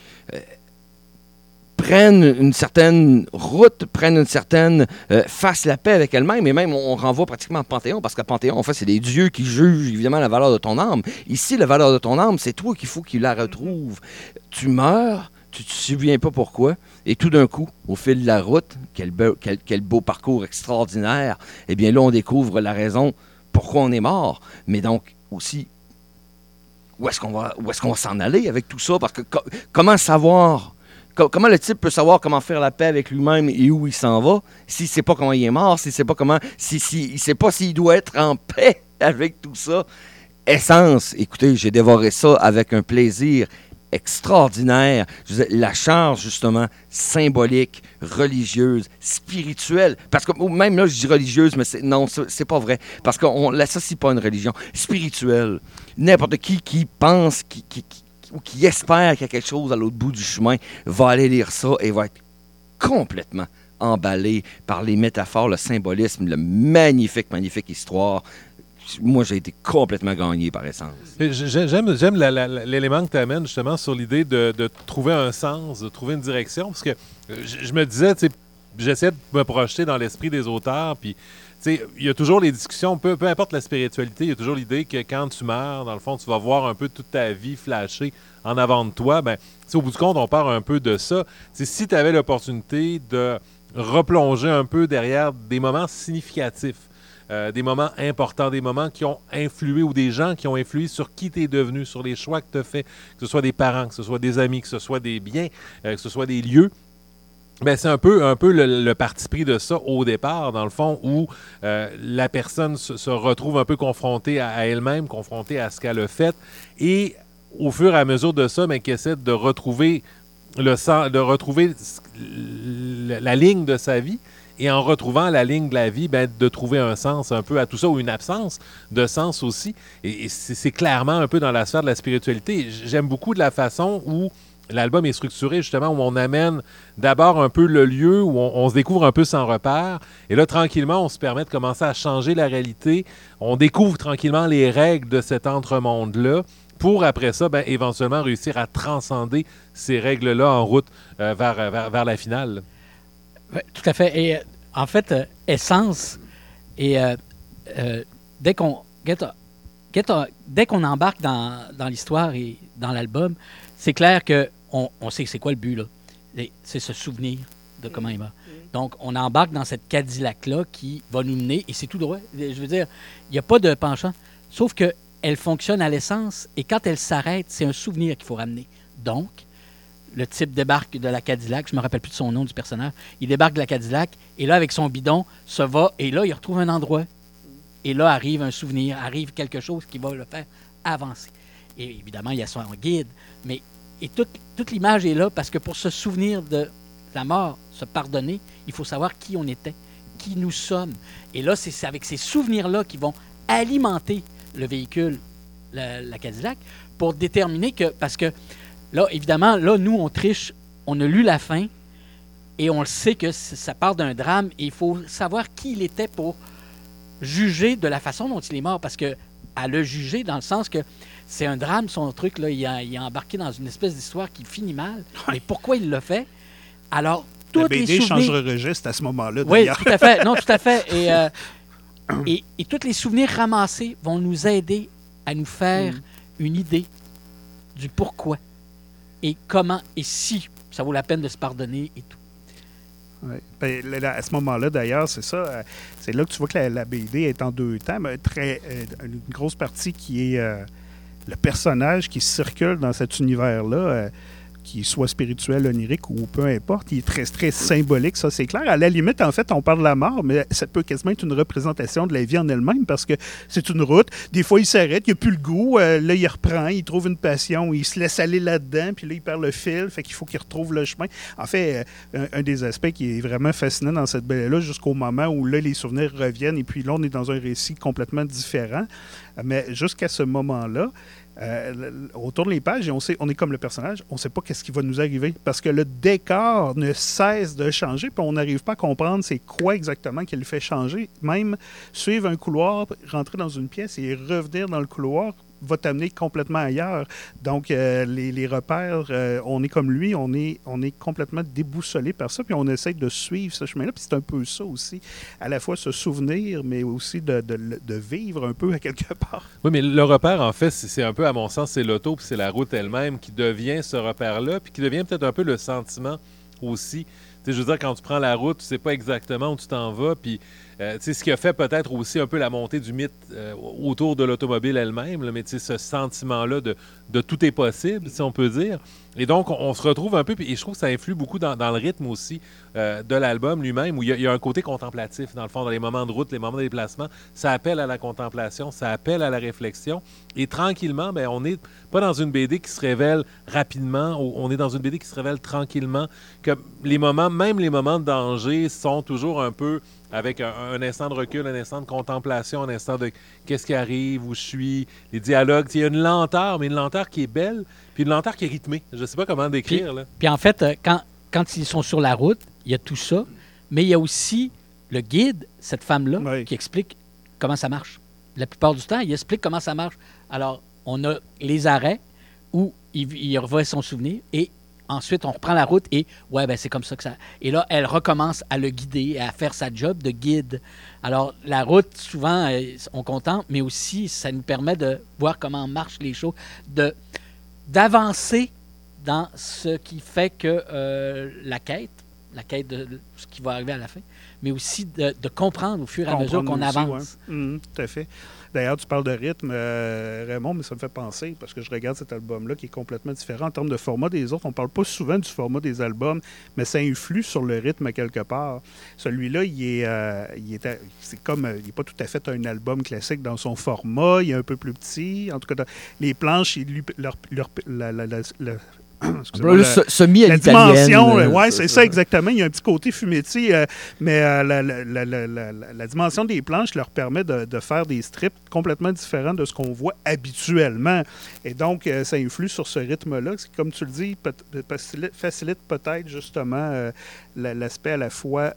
prennent une certaine route, fassent la paix avec elle-même, et même on renvoie pratiquement à Panthéon, parce qu'à Panthéon, en fait, c'est des dieux qui jugent évidemment la valeur de ton âme. Ici, la valeur de ton âme, c'est toi qu'il faut qu'il la retrouve. Tu meurs, tu ne te souviens pas pourquoi, et tout d'un coup, au fil de la route, quel beau parcours extraordinaire, eh bien là, on découvre la raison pourquoi on est mort, mais donc aussi, où est-ce qu'on va s'en aller avec tout ça, parce que comment savoir... Comment le type peut savoir comment faire la paix avec lui-même et où il s'en va s'il ne sait pas comment il est mort, s'il ne sait pas il sait pas s'il doit être en paix avec tout ça? Essence, écoutez, j'ai dévoré ça avec un plaisir extraordinaire. La charge, justement, symbolique, religieuse, spirituelle. Parce que même là, je dis religieuse, mais c'est pas vrai. Parce qu'on l'associe pas à une religion. Spirituelle. N'importe qui pense, ou qui espère qu'il y a quelque chose à l'autre bout du chemin, va aller lire ça et va être complètement emballé par les métaphores, le symbolisme, la magnifique histoire. Moi, j'ai été complètement gagné par Essence. J'aime l'élément que tu amènes justement sur l'idée de trouver un sens, de trouver une direction, parce que je me disais, tu sais, j'essaie de me projeter dans l'esprit des auteurs, puis il y a toujours les discussions, peu importe la spiritualité, il y a toujours l'idée que quand tu meurs, dans le fond, tu vas voir un peu toute ta vie flasher en avant de toi. Ben, au bout du compte, on part un peu de ça. Si tu avais l'opportunité de replonger un peu derrière des moments significatifs, des moments importants, des moments qui ont influé ou des gens qui ont influé sur qui tu es devenu, sur les choix que tu as faits, que ce soit des parents, que ce soit des amis, que ce soit des biens, que ce soit des lieux. Ben, c'est un peu le parti pris de ça au départ, dans le fond, où la personne se retrouve un peu confrontée à elle-même, confrontée à ce qu'elle a fait, et au fur et à mesure de ça, ben, qui essaie de retrouver la ligne de sa vie, et en retrouvant la ligne de la vie, ben, de trouver un sens un peu à tout ça, ou une absence de sens aussi. Et c'est clairement un peu dans la sphère de la spiritualité. J'aime beaucoup de la façon où l'album est structuré, justement, où on amène d'abord un peu le lieu, où on se découvre un peu sans repère. Et là, tranquillement, on se permet de commencer à changer la réalité. On découvre tranquillement les règles de cet entre-monde-là pour, après ça, ben, éventuellement réussir à transcender ces règles-là en route vers la finale. Ouais, tout à fait. Et en fait, Essence, et dès qu'on embarque dans l'histoire et dans l'album, c'est clair qu'on sait que c'est quoi le but, là. C'est se souvenir de comment il va. Donc, on embarque dans cette Cadillac-là qui va nous mener, et c'est tout droit. Je veux dire, il n'y a pas de penchant. Sauf qu'elle fonctionne à l'essence, et quand elle s'arrête, c'est un souvenir qu'il faut ramener. Donc, le type débarque de la Cadillac, je ne me rappelle plus de son nom du personnage, il débarque de la Cadillac, et là, avec son bidon, se va, et là, il retrouve un endroit. Et là, arrive un souvenir, arrive quelque chose qui va le faire avancer. Et évidemment, il y a son guide, mais toute l'image est là parce que pour se souvenir de la mort, se pardonner, il faut savoir qui on était, qui nous sommes. Et là, c'est avec ces souvenirs-là qui vont alimenter le véhicule, la Cadillac, pour déterminer que... Parce que là, évidemment, là, nous, on triche, on a lu la fin et on le sait que ça part d'un drame et il faut savoir qui il était pour juger de la façon dont il est mort. Parce qu'elle a jugé dans le sens que c'est un drame, son truc, là, il a embarqué dans une espèce d'histoire qui finit mal. Ouais. Mais pourquoi il l'a fait? Alors, tous les souvenirs... change de registre à ce moment-là, d'ailleurs. Oui, tout à fait. Non, tout à fait. Et tous les souvenirs ramassés vont nous aider à nous faire une idée du pourquoi et comment et si ça vaut la peine de se pardonner et tout. Ouais. Ben, à ce moment-là, d'ailleurs, c'est ça. C'est là que tu vois que la BD est en deux temps. Mais une grosse partie qui est le personnage qui circule dans cet univers-là, qui soit spirituel, onirique ou peu importe, il est très, très symbolique, ça c'est clair. À la limite, en fait, on parle de la mort, mais ça peut quasiment être une représentation de la vie en elle-même parce que c'est une route. Des fois, il s'arrête, il n'a plus le goût. Là, il reprend, il trouve une passion, il se laisse aller là-dedans, puis là, il perd le fil, fait qu'il faut qu'il retrouve le chemin. En fait, un des aspects qui est vraiment fascinant dans cette BD-là, jusqu'au moment où là, les souvenirs reviennent, et puis là, on est dans un récit complètement différent. Mais jusqu'à ce moment-là, on tourne les pages et on est comme le personnage, on ne sait pas qu'est-ce qui va nous arriver parce que le décor ne cesse de changer puis on n'arrive pas à comprendre c'est quoi exactement qui le fait changer. Même suivre un couloir, rentrer dans une pièce et revenir dans le couloir va t'amener complètement ailleurs. Donc, les repères, on est comme lui, on est complètement déboussolé par ça, puis on essaie de suivre ce chemin-là, puis c'est un peu ça aussi, à la fois se souvenir, mais aussi de vivre un peu à quelque part. Oui, mais le repère, en fait, c'est un peu, à mon sens, c'est l'auto, puis c'est la route elle-même qui devient ce repère-là, puis qui devient peut-être un peu le sentiment aussi. Tu sais, je veux dire, quand tu prends la route, tu sais pas exactement où tu t'en vas, puis ce qui a fait peut-être aussi un peu la montée du mythe autour de l'automobile elle-même, là, mais ce sentiment-là de tout est possible, si on peut dire. Et donc, on se retrouve un peu, et je trouve que ça influe beaucoup dans le rythme aussi de l'album lui-même, où il y a un côté contemplatif, dans le fond, dans les moments de route, les moments de déplacement. Ça appelle à la contemplation, ça appelle à la réflexion. Et tranquillement, ben, on n'est pas dans une BD qui se révèle rapidement, on est dans une BD qui se révèle tranquillement, que même les moments de danger sont toujours un peu avec un instant de recul, un instant de contemplation, un instant de qu'est-ce qui arrive, où je suis, les dialogues. Il y a une lenteur, mais une lenteur qui est belle, puis une lenteur qui est rythmée. Je ne sais pas comment décrire. Puis en fait, quand ils sont sur la route, il y a tout ça, mais il y a aussi le guide, cette femme-là, qui explique comment ça marche. La plupart du temps, il explique comment ça marche. Alors, on a les arrêts où il revoit son souvenir et ensuite, on reprend la route et, c'est comme ça que ça... Et là, elle recommence à le guider, à faire sa job de guide. Alors, la route, souvent, on contemple, mais aussi, ça nous permet de voir comment marchent les choses, d'avancer dans ce qui fait que la quête de ce qui va arriver à la fin, mais aussi de comprendre au fur et à mesure qu'on avance. Ouais. Tout à fait. D'ailleurs, tu parles de rythme, Raymond, mais ça me fait penser, parce que je regarde cet album-là qui est complètement différent en termes de format des autres. On ne parle pas souvent du format des albums, mais ça influe sur le rythme quelque part. Celui-là, il n'est pas tout à fait un album classique dans son format. Il est un peu plus petit. En tout cas, les planches, semi à la l'italienne. dimension, oui, c'est ça exactement. Il y a un petit côté fumetti, mais la dimension des planches leur permet de faire des strips complètement différents de ce qu'on voit habituellement. Et donc, ça influe sur ce rythme-là. Comme tu le dis, facilite peut-être justement l'aspect à la fois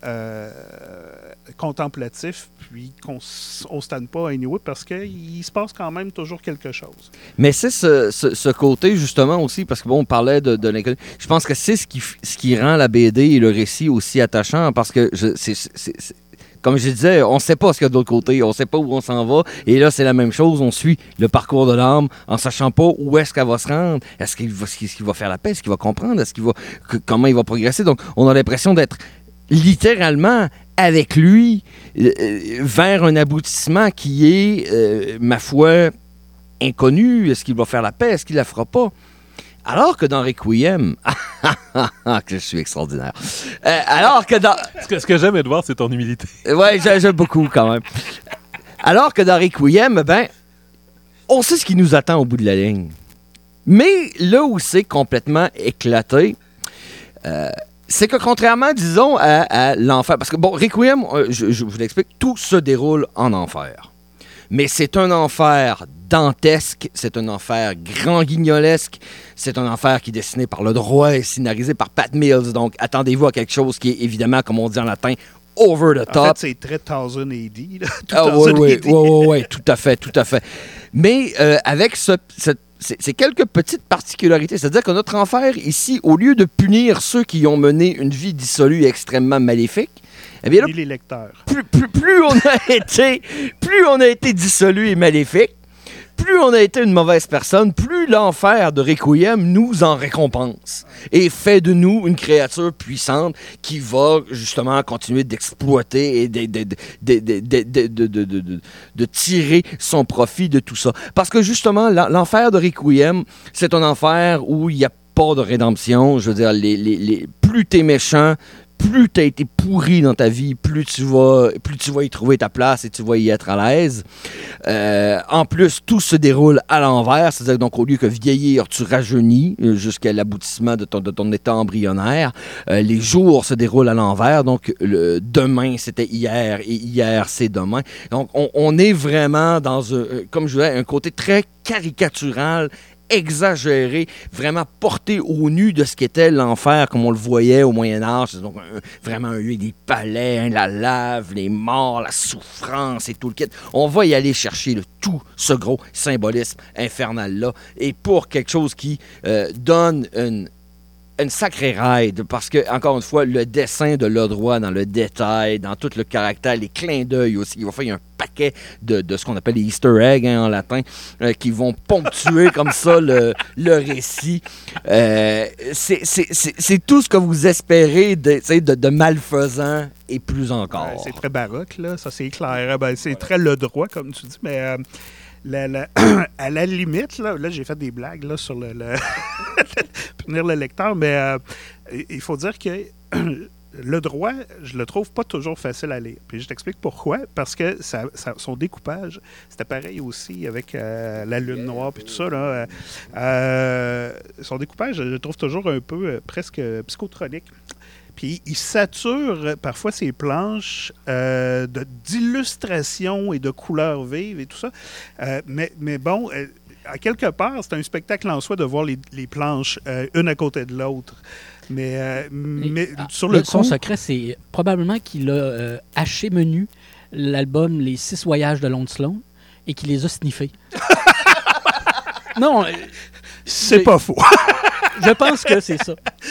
contemplatif, puis qu'on ne stanne pas anyway, parce qu'il se passe quand même toujours quelque chose. Mais c'est ce côté, justement, aussi, parce que on parlait de l'inconnu. Je pense que c'est ce qui rend la BD et le récit aussi attachant, parce que comme je disais, on ne sait pas ce qu'il y a de l'autre côté, on ne sait pas où on s'en va, et là, c'est la même chose, on suit le parcours de l'âme en ne sachant pas où est-ce qu'elle va se rendre, est-ce qu'il va faire la paix, est-ce qu'il va comprendre, comment il va progresser. Donc, on a l'impression d'être littéralement avec lui vers un aboutissement qui est, ma foi, inconnu. Est-ce qu'il va faire la paix, est-ce qu'il la fera pas? Alors que dans Requiem, que je suis extraordinaire. Alors que dans... Ce que j'aime, Edouard, c'est ton humilité. Oui, j'aime beaucoup quand même. Alors que dans Requiem, on sait ce qui nous attend au bout de la ligne. Mais là où c'est complètement éclaté, c'est que contrairement, disons, à l'enfer, parce que, Requiem, je vous l'explique, tout se déroule en enfer. Mais c'est un enfer dantesque, c'est un enfer grand guignolesque, c'est un enfer qui est dessiné par le droit et scénarisé par Pat Mills. Donc, attendez-vous à quelque chose qui est évidemment, comme on dit en latin, over the top. En fait, c'est très 1000 AD. Oui, tout à fait. Mais avec ces quelques petites particularités, c'est-à-dire que notre enfer ici, au lieu de punir ceux qui ont mené une vie dissolue extrêmement maléfique, eh bien là, les lecteurs. Plus on a été dissolu et maléfique, plus on a été une mauvaise personne, plus l'enfer de Requiem nous en récompense et fait de nous une créature puissante qui va justement continuer d'exploiter et de tirer son profit de tout ça. Parce que justement, l'enfer de Requiem, c'est un enfer où il n'y a pas de rédemption. Je veux dire, plus t'es méchant, plus tu as été pourri dans ta vie, plus tu vas y trouver ta place et tu vas y être à l'aise. En plus, tout se déroule à l'envers, c'est-à-dire donc au lieu que vieillir, tu rajeunis jusqu'à l'aboutissement de ton état embryonnaire. Les jours se déroulent à l'envers, donc demain c'était hier et hier c'est demain. Donc on est vraiment dans comme je disais, un côté très caricatural, exagéré, vraiment porté au nu de ce qu'était l'enfer comme on le voyait au Moyen-Âge. C'est donc vraiment des palais, la lave, les morts, la souffrance et tout le kit. On va y aller chercher tout ce gros symbolisme infernal-là. Et pour quelque chose qui donne une sacrée ride, parce que, encore une fois, le dessin de Lodroit dans le détail, dans tout le caractère, les clins d'œil aussi, il va faire un paquet de ce qu'on appelle les Easter eggs en latin, qui vont ponctuer comme ça le récit. C'est tout ce que vous espérez de malfaisant et plus encore. C'est très baroque, là, ça c'est clair. C'est très Lodroit, comme tu dis, mais... à la limite, là j'ai fait des blagues là, sur le punir le lecteur, mais il faut dire que le droit, je le trouve pas toujours facile à lire. Puis je t'explique pourquoi. Parce que son découpage, c'était pareil aussi avec la Lune Noire et tout ça. Là, son découpage, je le trouve toujours un peu presque psychotronique. Puis il sature parfois ses planches d'illustrations et de couleurs vives et tout ça. Mais bon, à quelque part, c'est un spectacle en soi de voir les planches une à côté de l'autre. Mais sur le coup... Son secret, c'est probablement qu'il a haché menu l'album Les 6 voyages de Lon Sloan et qu'il les a sniffés. Non, c'est pas faux. Je pense que c'est ça.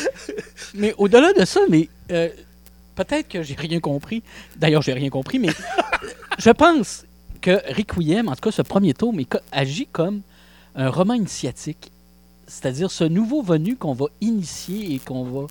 Mais au-delà de ça, peut-être que j'ai rien compris. D'ailleurs, j'ai rien compris, mais je pense que Requiem, en tout cas ce premier tome, agit comme un roman initiatique. C'est-à-dire ce nouveau venu qu'on va initier et qu'on va...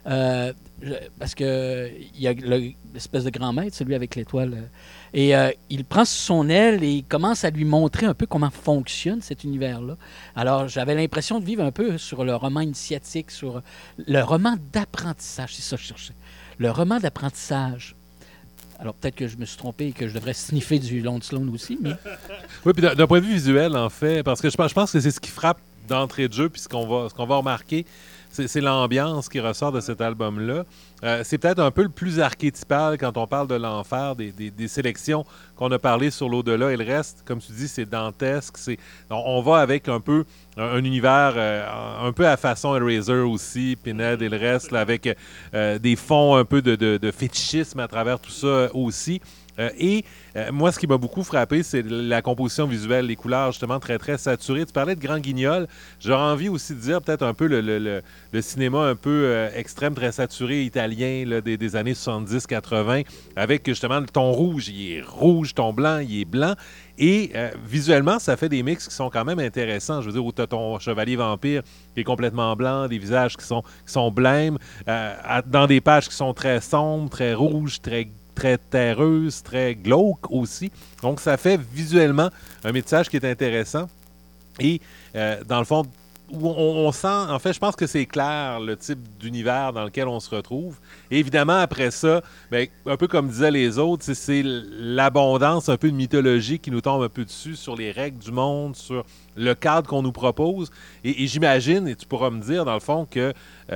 parce que il y a l'espèce de grand maître, celui avec l'étoile, et il prend sous son aile et il commence à lui montrer un peu comment fonctionne cet univers-là. Alors, j'avais l'impression de vivre un peu sur le roman initiatique, sur le roman d'apprentissage, c'est ça que je cherchais. Le roman d'apprentissage. Alors, peut-être que je me suis trompé et que je devrais sniffer du Lone Sloan aussi, mais... Oui, puis d'un point de vue visuel, en fait, parce que je pense que c'est ce qui frappe d'entrée de jeu, puis ce qu'on va remarquer, c'est l'ambiance qui ressort de cet album-là. C'est peut-être un peu le plus archétypal quand on parle de l'enfer, des sélections qu'on a parlé sur l'au-delà et le reste, comme tu dis, c'est dantesque. On va avec un peu un univers un peu à façon Eraser aussi, Pinhead et le reste, là, avec des fonds un peu de fétichisme à travers tout ça aussi. Moi, ce qui m'a beaucoup frappé, c'est la composition visuelle, les couleurs justement très, très saturées. Tu parlais de Grand Guignol. J'aurais envie aussi de dire peut-être un peu le cinéma un peu extrême, très saturé, italien là, des années 70-80, avec justement le ton rouge, il est rouge, ton blanc, il est blanc. Et visuellement, ça fait des mix qui sont quand même intéressants. Je veux dire, où tu as ton chevalier vampire qui est complètement blanc, des visages qui sont blêmes, dans des pages qui sont très sombres, très rouges, très terreuse, très glauque aussi. Donc, ça fait visuellement un métissage qui est intéressant. Et, dans le fond, où on sent... En fait, je pense que c'est clair le type d'univers dans lequel on se retrouve. Et évidemment, après ça, bien, un peu comme disaient les autres, c'est l'abondance un peu de mythologie qui nous tombe un peu dessus sur les règles du monde, sur le cadre qu'on nous propose. Et j'imagine, et tu pourras me dire, dans le fond, que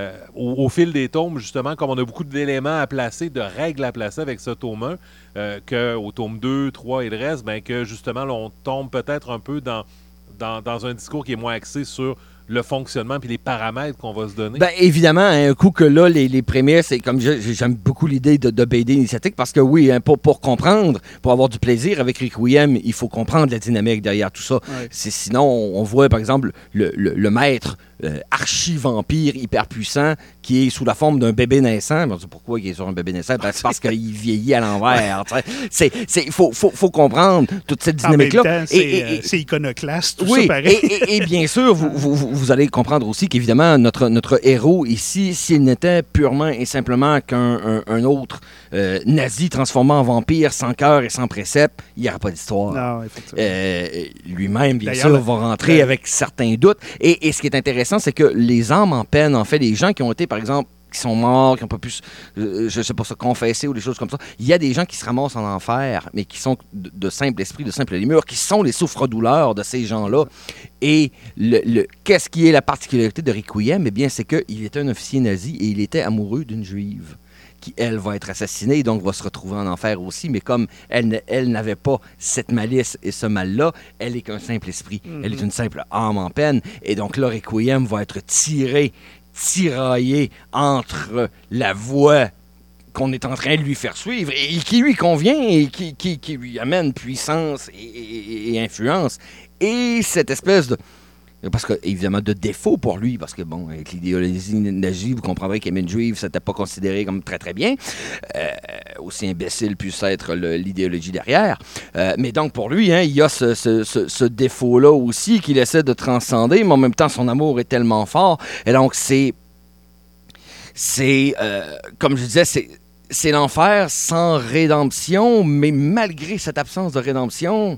au fil des tomes, justement, comme on a beaucoup d'éléments à placer, de règles à placer avec ce tome 1, qu'au tome 2, 3 et le reste, bien, que justement, là, on tombe peut-être un peu dans un discours qui est moins axé sur le fonctionnement puis les paramètres qu'on va se donner. Bien, évidemment, un coup que là, les prémices, et comme j'aime beaucoup l'idée de BD initiatique, parce que oui, hein, pour comprendre, pour avoir du plaisir avec Requiem, il faut comprendre la dynamique derrière tout ça. Ouais. Sinon, on voit, par exemple, le maître archi-vampire hyper puissant qui est sous la forme d'un bébé naissant. On dit pourquoi il est sur un bébé naissant? Ben, c'est parce qu'il vieillit à l'envers. Il faut comprendre toute cette dynamique-là. En même temps, c'est iconoclaste, tout oui, ça pareil. Et bien sûr, vous allez comprendre aussi qu'évidemment, notre héros ici, s'il n'était purement et simplement qu'un autre nazi transformé en vampire sans cœur et sans précepte, il n'y aura pas d'histoire. Non, effectivement. Lui-même, bien D'ailleurs, sûr, va rentrer avec certains doutes. Et ce qui est intéressant, c'est que les âmes en peine, en fait, les gens qui ont été, par exemple, qui sont morts, qui n'ont pas pu, je sais pas ça, confesser ou des choses comme ça. Il y a des gens qui se ramassent en enfer, mais qui sont de simple esprit, de simple lémure, qui sont les souffres-douleurs de ces gens-là. Et qu'est-ce qui est la particularité de Requiem? Eh bien, c'est qu'il était un officier nazi et il était amoureux d'une juive qui, elle, va être assassinée, donc va se retrouver en enfer aussi. Mais comme elle n'avait pas cette malice et ce mal-là, elle est qu'un simple esprit. Elle est une simple âme en peine. Et donc là, Requiem va être tiraillé entre la voie qu'on est en train de lui faire suivre et qui lui convient et qui lui amène puissance et influence. Et cette espèce de... Parce que, évidemment, de défaut pour lui, parce que, bon, avec l'idéologie nazie, vous comprendrez qu'aimer une juive, ça n'était pas considéré comme très, très bien. Aussi imbécile puisse être l'idéologie derrière. Mais donc, pour lui, hein, il y a ce défaut-là aussi qu'il essaie de transcender, mais en même temps, son amour est tellement fort. Et donc, c'est comme je disais, c'est l'enfer sans rédemption, mais malgré cette absence de rédemption,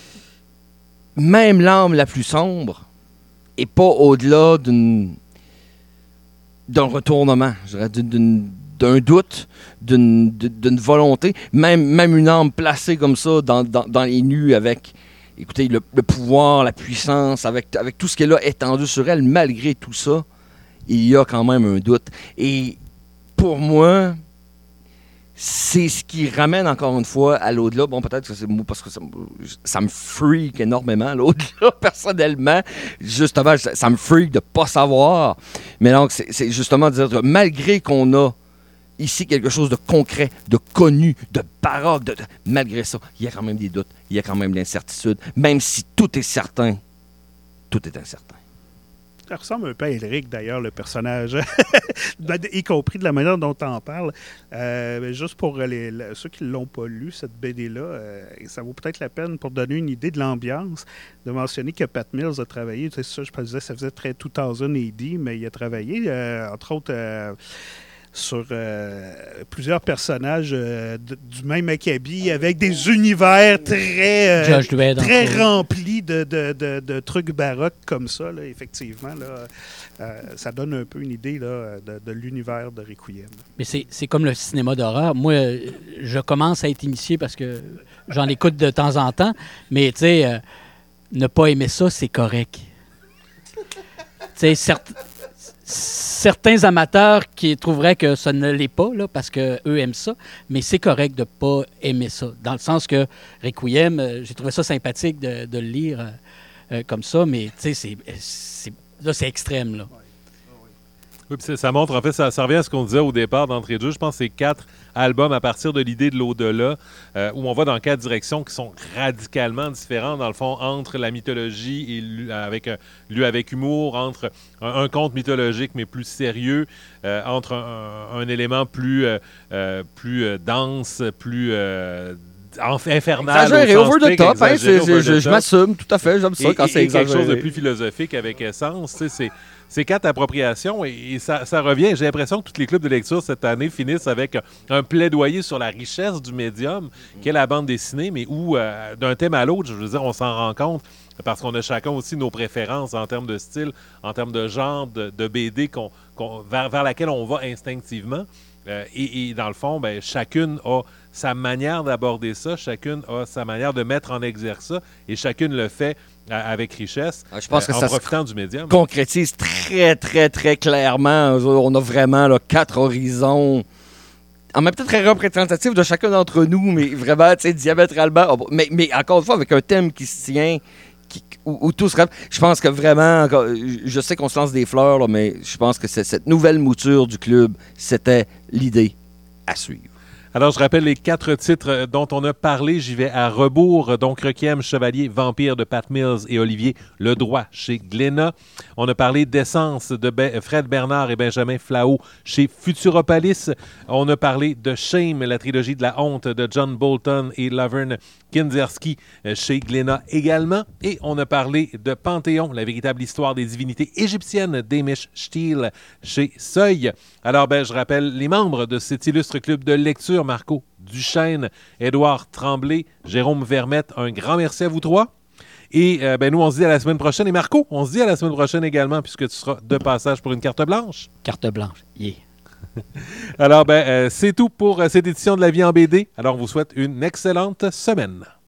même l'âme la plus sombre et pas au-delà d'un retournement, je dirais, d'un doute, d'une volonté, même une âme placée comme ça dans les nues avec, écoutez, le pouvoir, la puissance, avec tout ce qu'elle a étendu sur elle, malgré tout ça, il y a quand même un doute. Et pour moi, c'est ce qui ramène encore une fois à l'au-delà. Bon, peut-être que c'est moi parce que ça me freak énormément, l'au-delà, personnellement. Justement, ça me freak de ne pas savoir. Mais donc, c'est justement de dire que malgré qu'on a ici quelque chose de concret, de connu, de baroque, malgré ça, il y a quand même des doutes, il y a quand même de l'incertitude. Même si tout est certain, tout est incertain. Ça ressemble un peu à Elric, d'ailleurs, le personnage, y compris de la manière dont on en parle. Juste pour ceux qui ne l'ont pas lu, cette BD-là, ça vaut peut-être la peine pour donner une idée de l'ambiance, de mentionner que Pat Mills a travaillé, tu sais, ça, je disais, ça faisait très 2000 AD, mais il a travaillé, entre autres... sur plusieurs personnages du même acabit avec des univers très remplis de trucs baroques comme ça, là, effectivement. Là, ça donne un peu une idée là, de l'univers de Requiem. Mais c'est comme le cinéma d'horreur. Moi, je commence à être initié parce que j'en écoute de temps en temps, mais tu sais, ne pas aimer ça, c'est correct. Tu sais, certains amateurs qui trouveraient que ça ne l'est pas, là, parce qu'eux aiment ça, mais c'est correct de ne pas aimer ça. Dans le sens que Requiem, j'ai trouvé ça sympathique de le lire comme ça, mais là, c'est extrême. Là. Oui, puis ça montre, en fait, ça revient à ce qu'on disait au départ d'entrée de jeu. Je pense que c'est 4 albums à partir de l'idée de l'au-delà, où on va dans 4 directions qui sont radicalement différentes, dans le fond, entre la mythologie et lu avec humour, entre un conte mythologique mais plus sérieux, entre un élément plus dense, plus... infernal. Exagéré, over the top. Je m'assume, tout à fait. J'aime ça quand c'est exagéré. Quelque chose de plus philosophique avec essence. C'est 4 appropriations et ça revient. J'ai l'impression que tous les clubs de lecture cette année finissent avec un plaidoyer sur la richesse du médium qu'est la bande dessinée, mais où, d'un thème à l'autre, je veux dire, on s'en rend compte parce qu'on a chacun aussi nos préférences en termes de style, en termes de genre, de BD vers laquelle on va instinctivement. Et dans le fond, ben, chacune a sa manière d'aborder ça, chacune a sa manière de mettre en exergue ça, et chacune le fait avec richesse, je pense que en ça profitant du médium. Concrétise très, très, très clairement. On a vraiment là, 4 horizons, en même temps très représentatifs de chacun d'entre nous, mais vraiment diamétralement. Mais encore une fois, avec un thème qui se tient, où tout se rêve. Je pense que vraiment, je sais qu'on se lance des fleurs, là, mais je pense que cette nouvelle mouture du club, c'était l'idée à suivre. Alors, je rappelle les 4 titres dont on a parlé. J'y vais à rebours. Donc, Requiem, Chevalier, Vampire de Pat Mills et Olivier Ledroit chez Glénat. On a parlé d'Essence de Fred Bernard et Benjamin Flao chez Futuropolis. On a parlé de Shame, la trilogie de la honte de John Bolton et Laverne Kindzierski chez Glénat également. Et on a parlé de Panthéon, la véritable histoire des divinités égyptiennes d'Amish Steele chez Seuil. Alors, je rappelle les membres de cet illustre club de lecture: Marco Duchesne, Édouard Tremblay, Jérôme Vermette. Un grand merci à vous 3. Et nous, on se dit à la semaine prochaine. Et Marco, on se dit à la semaine prochaine également, puisque tu seras de passage pour une carte blanche. Carte blanche, yeah. Alors, c'est tout pour cette édition de La Vie en BD. Alors, on vous souhaite une excellente semaine.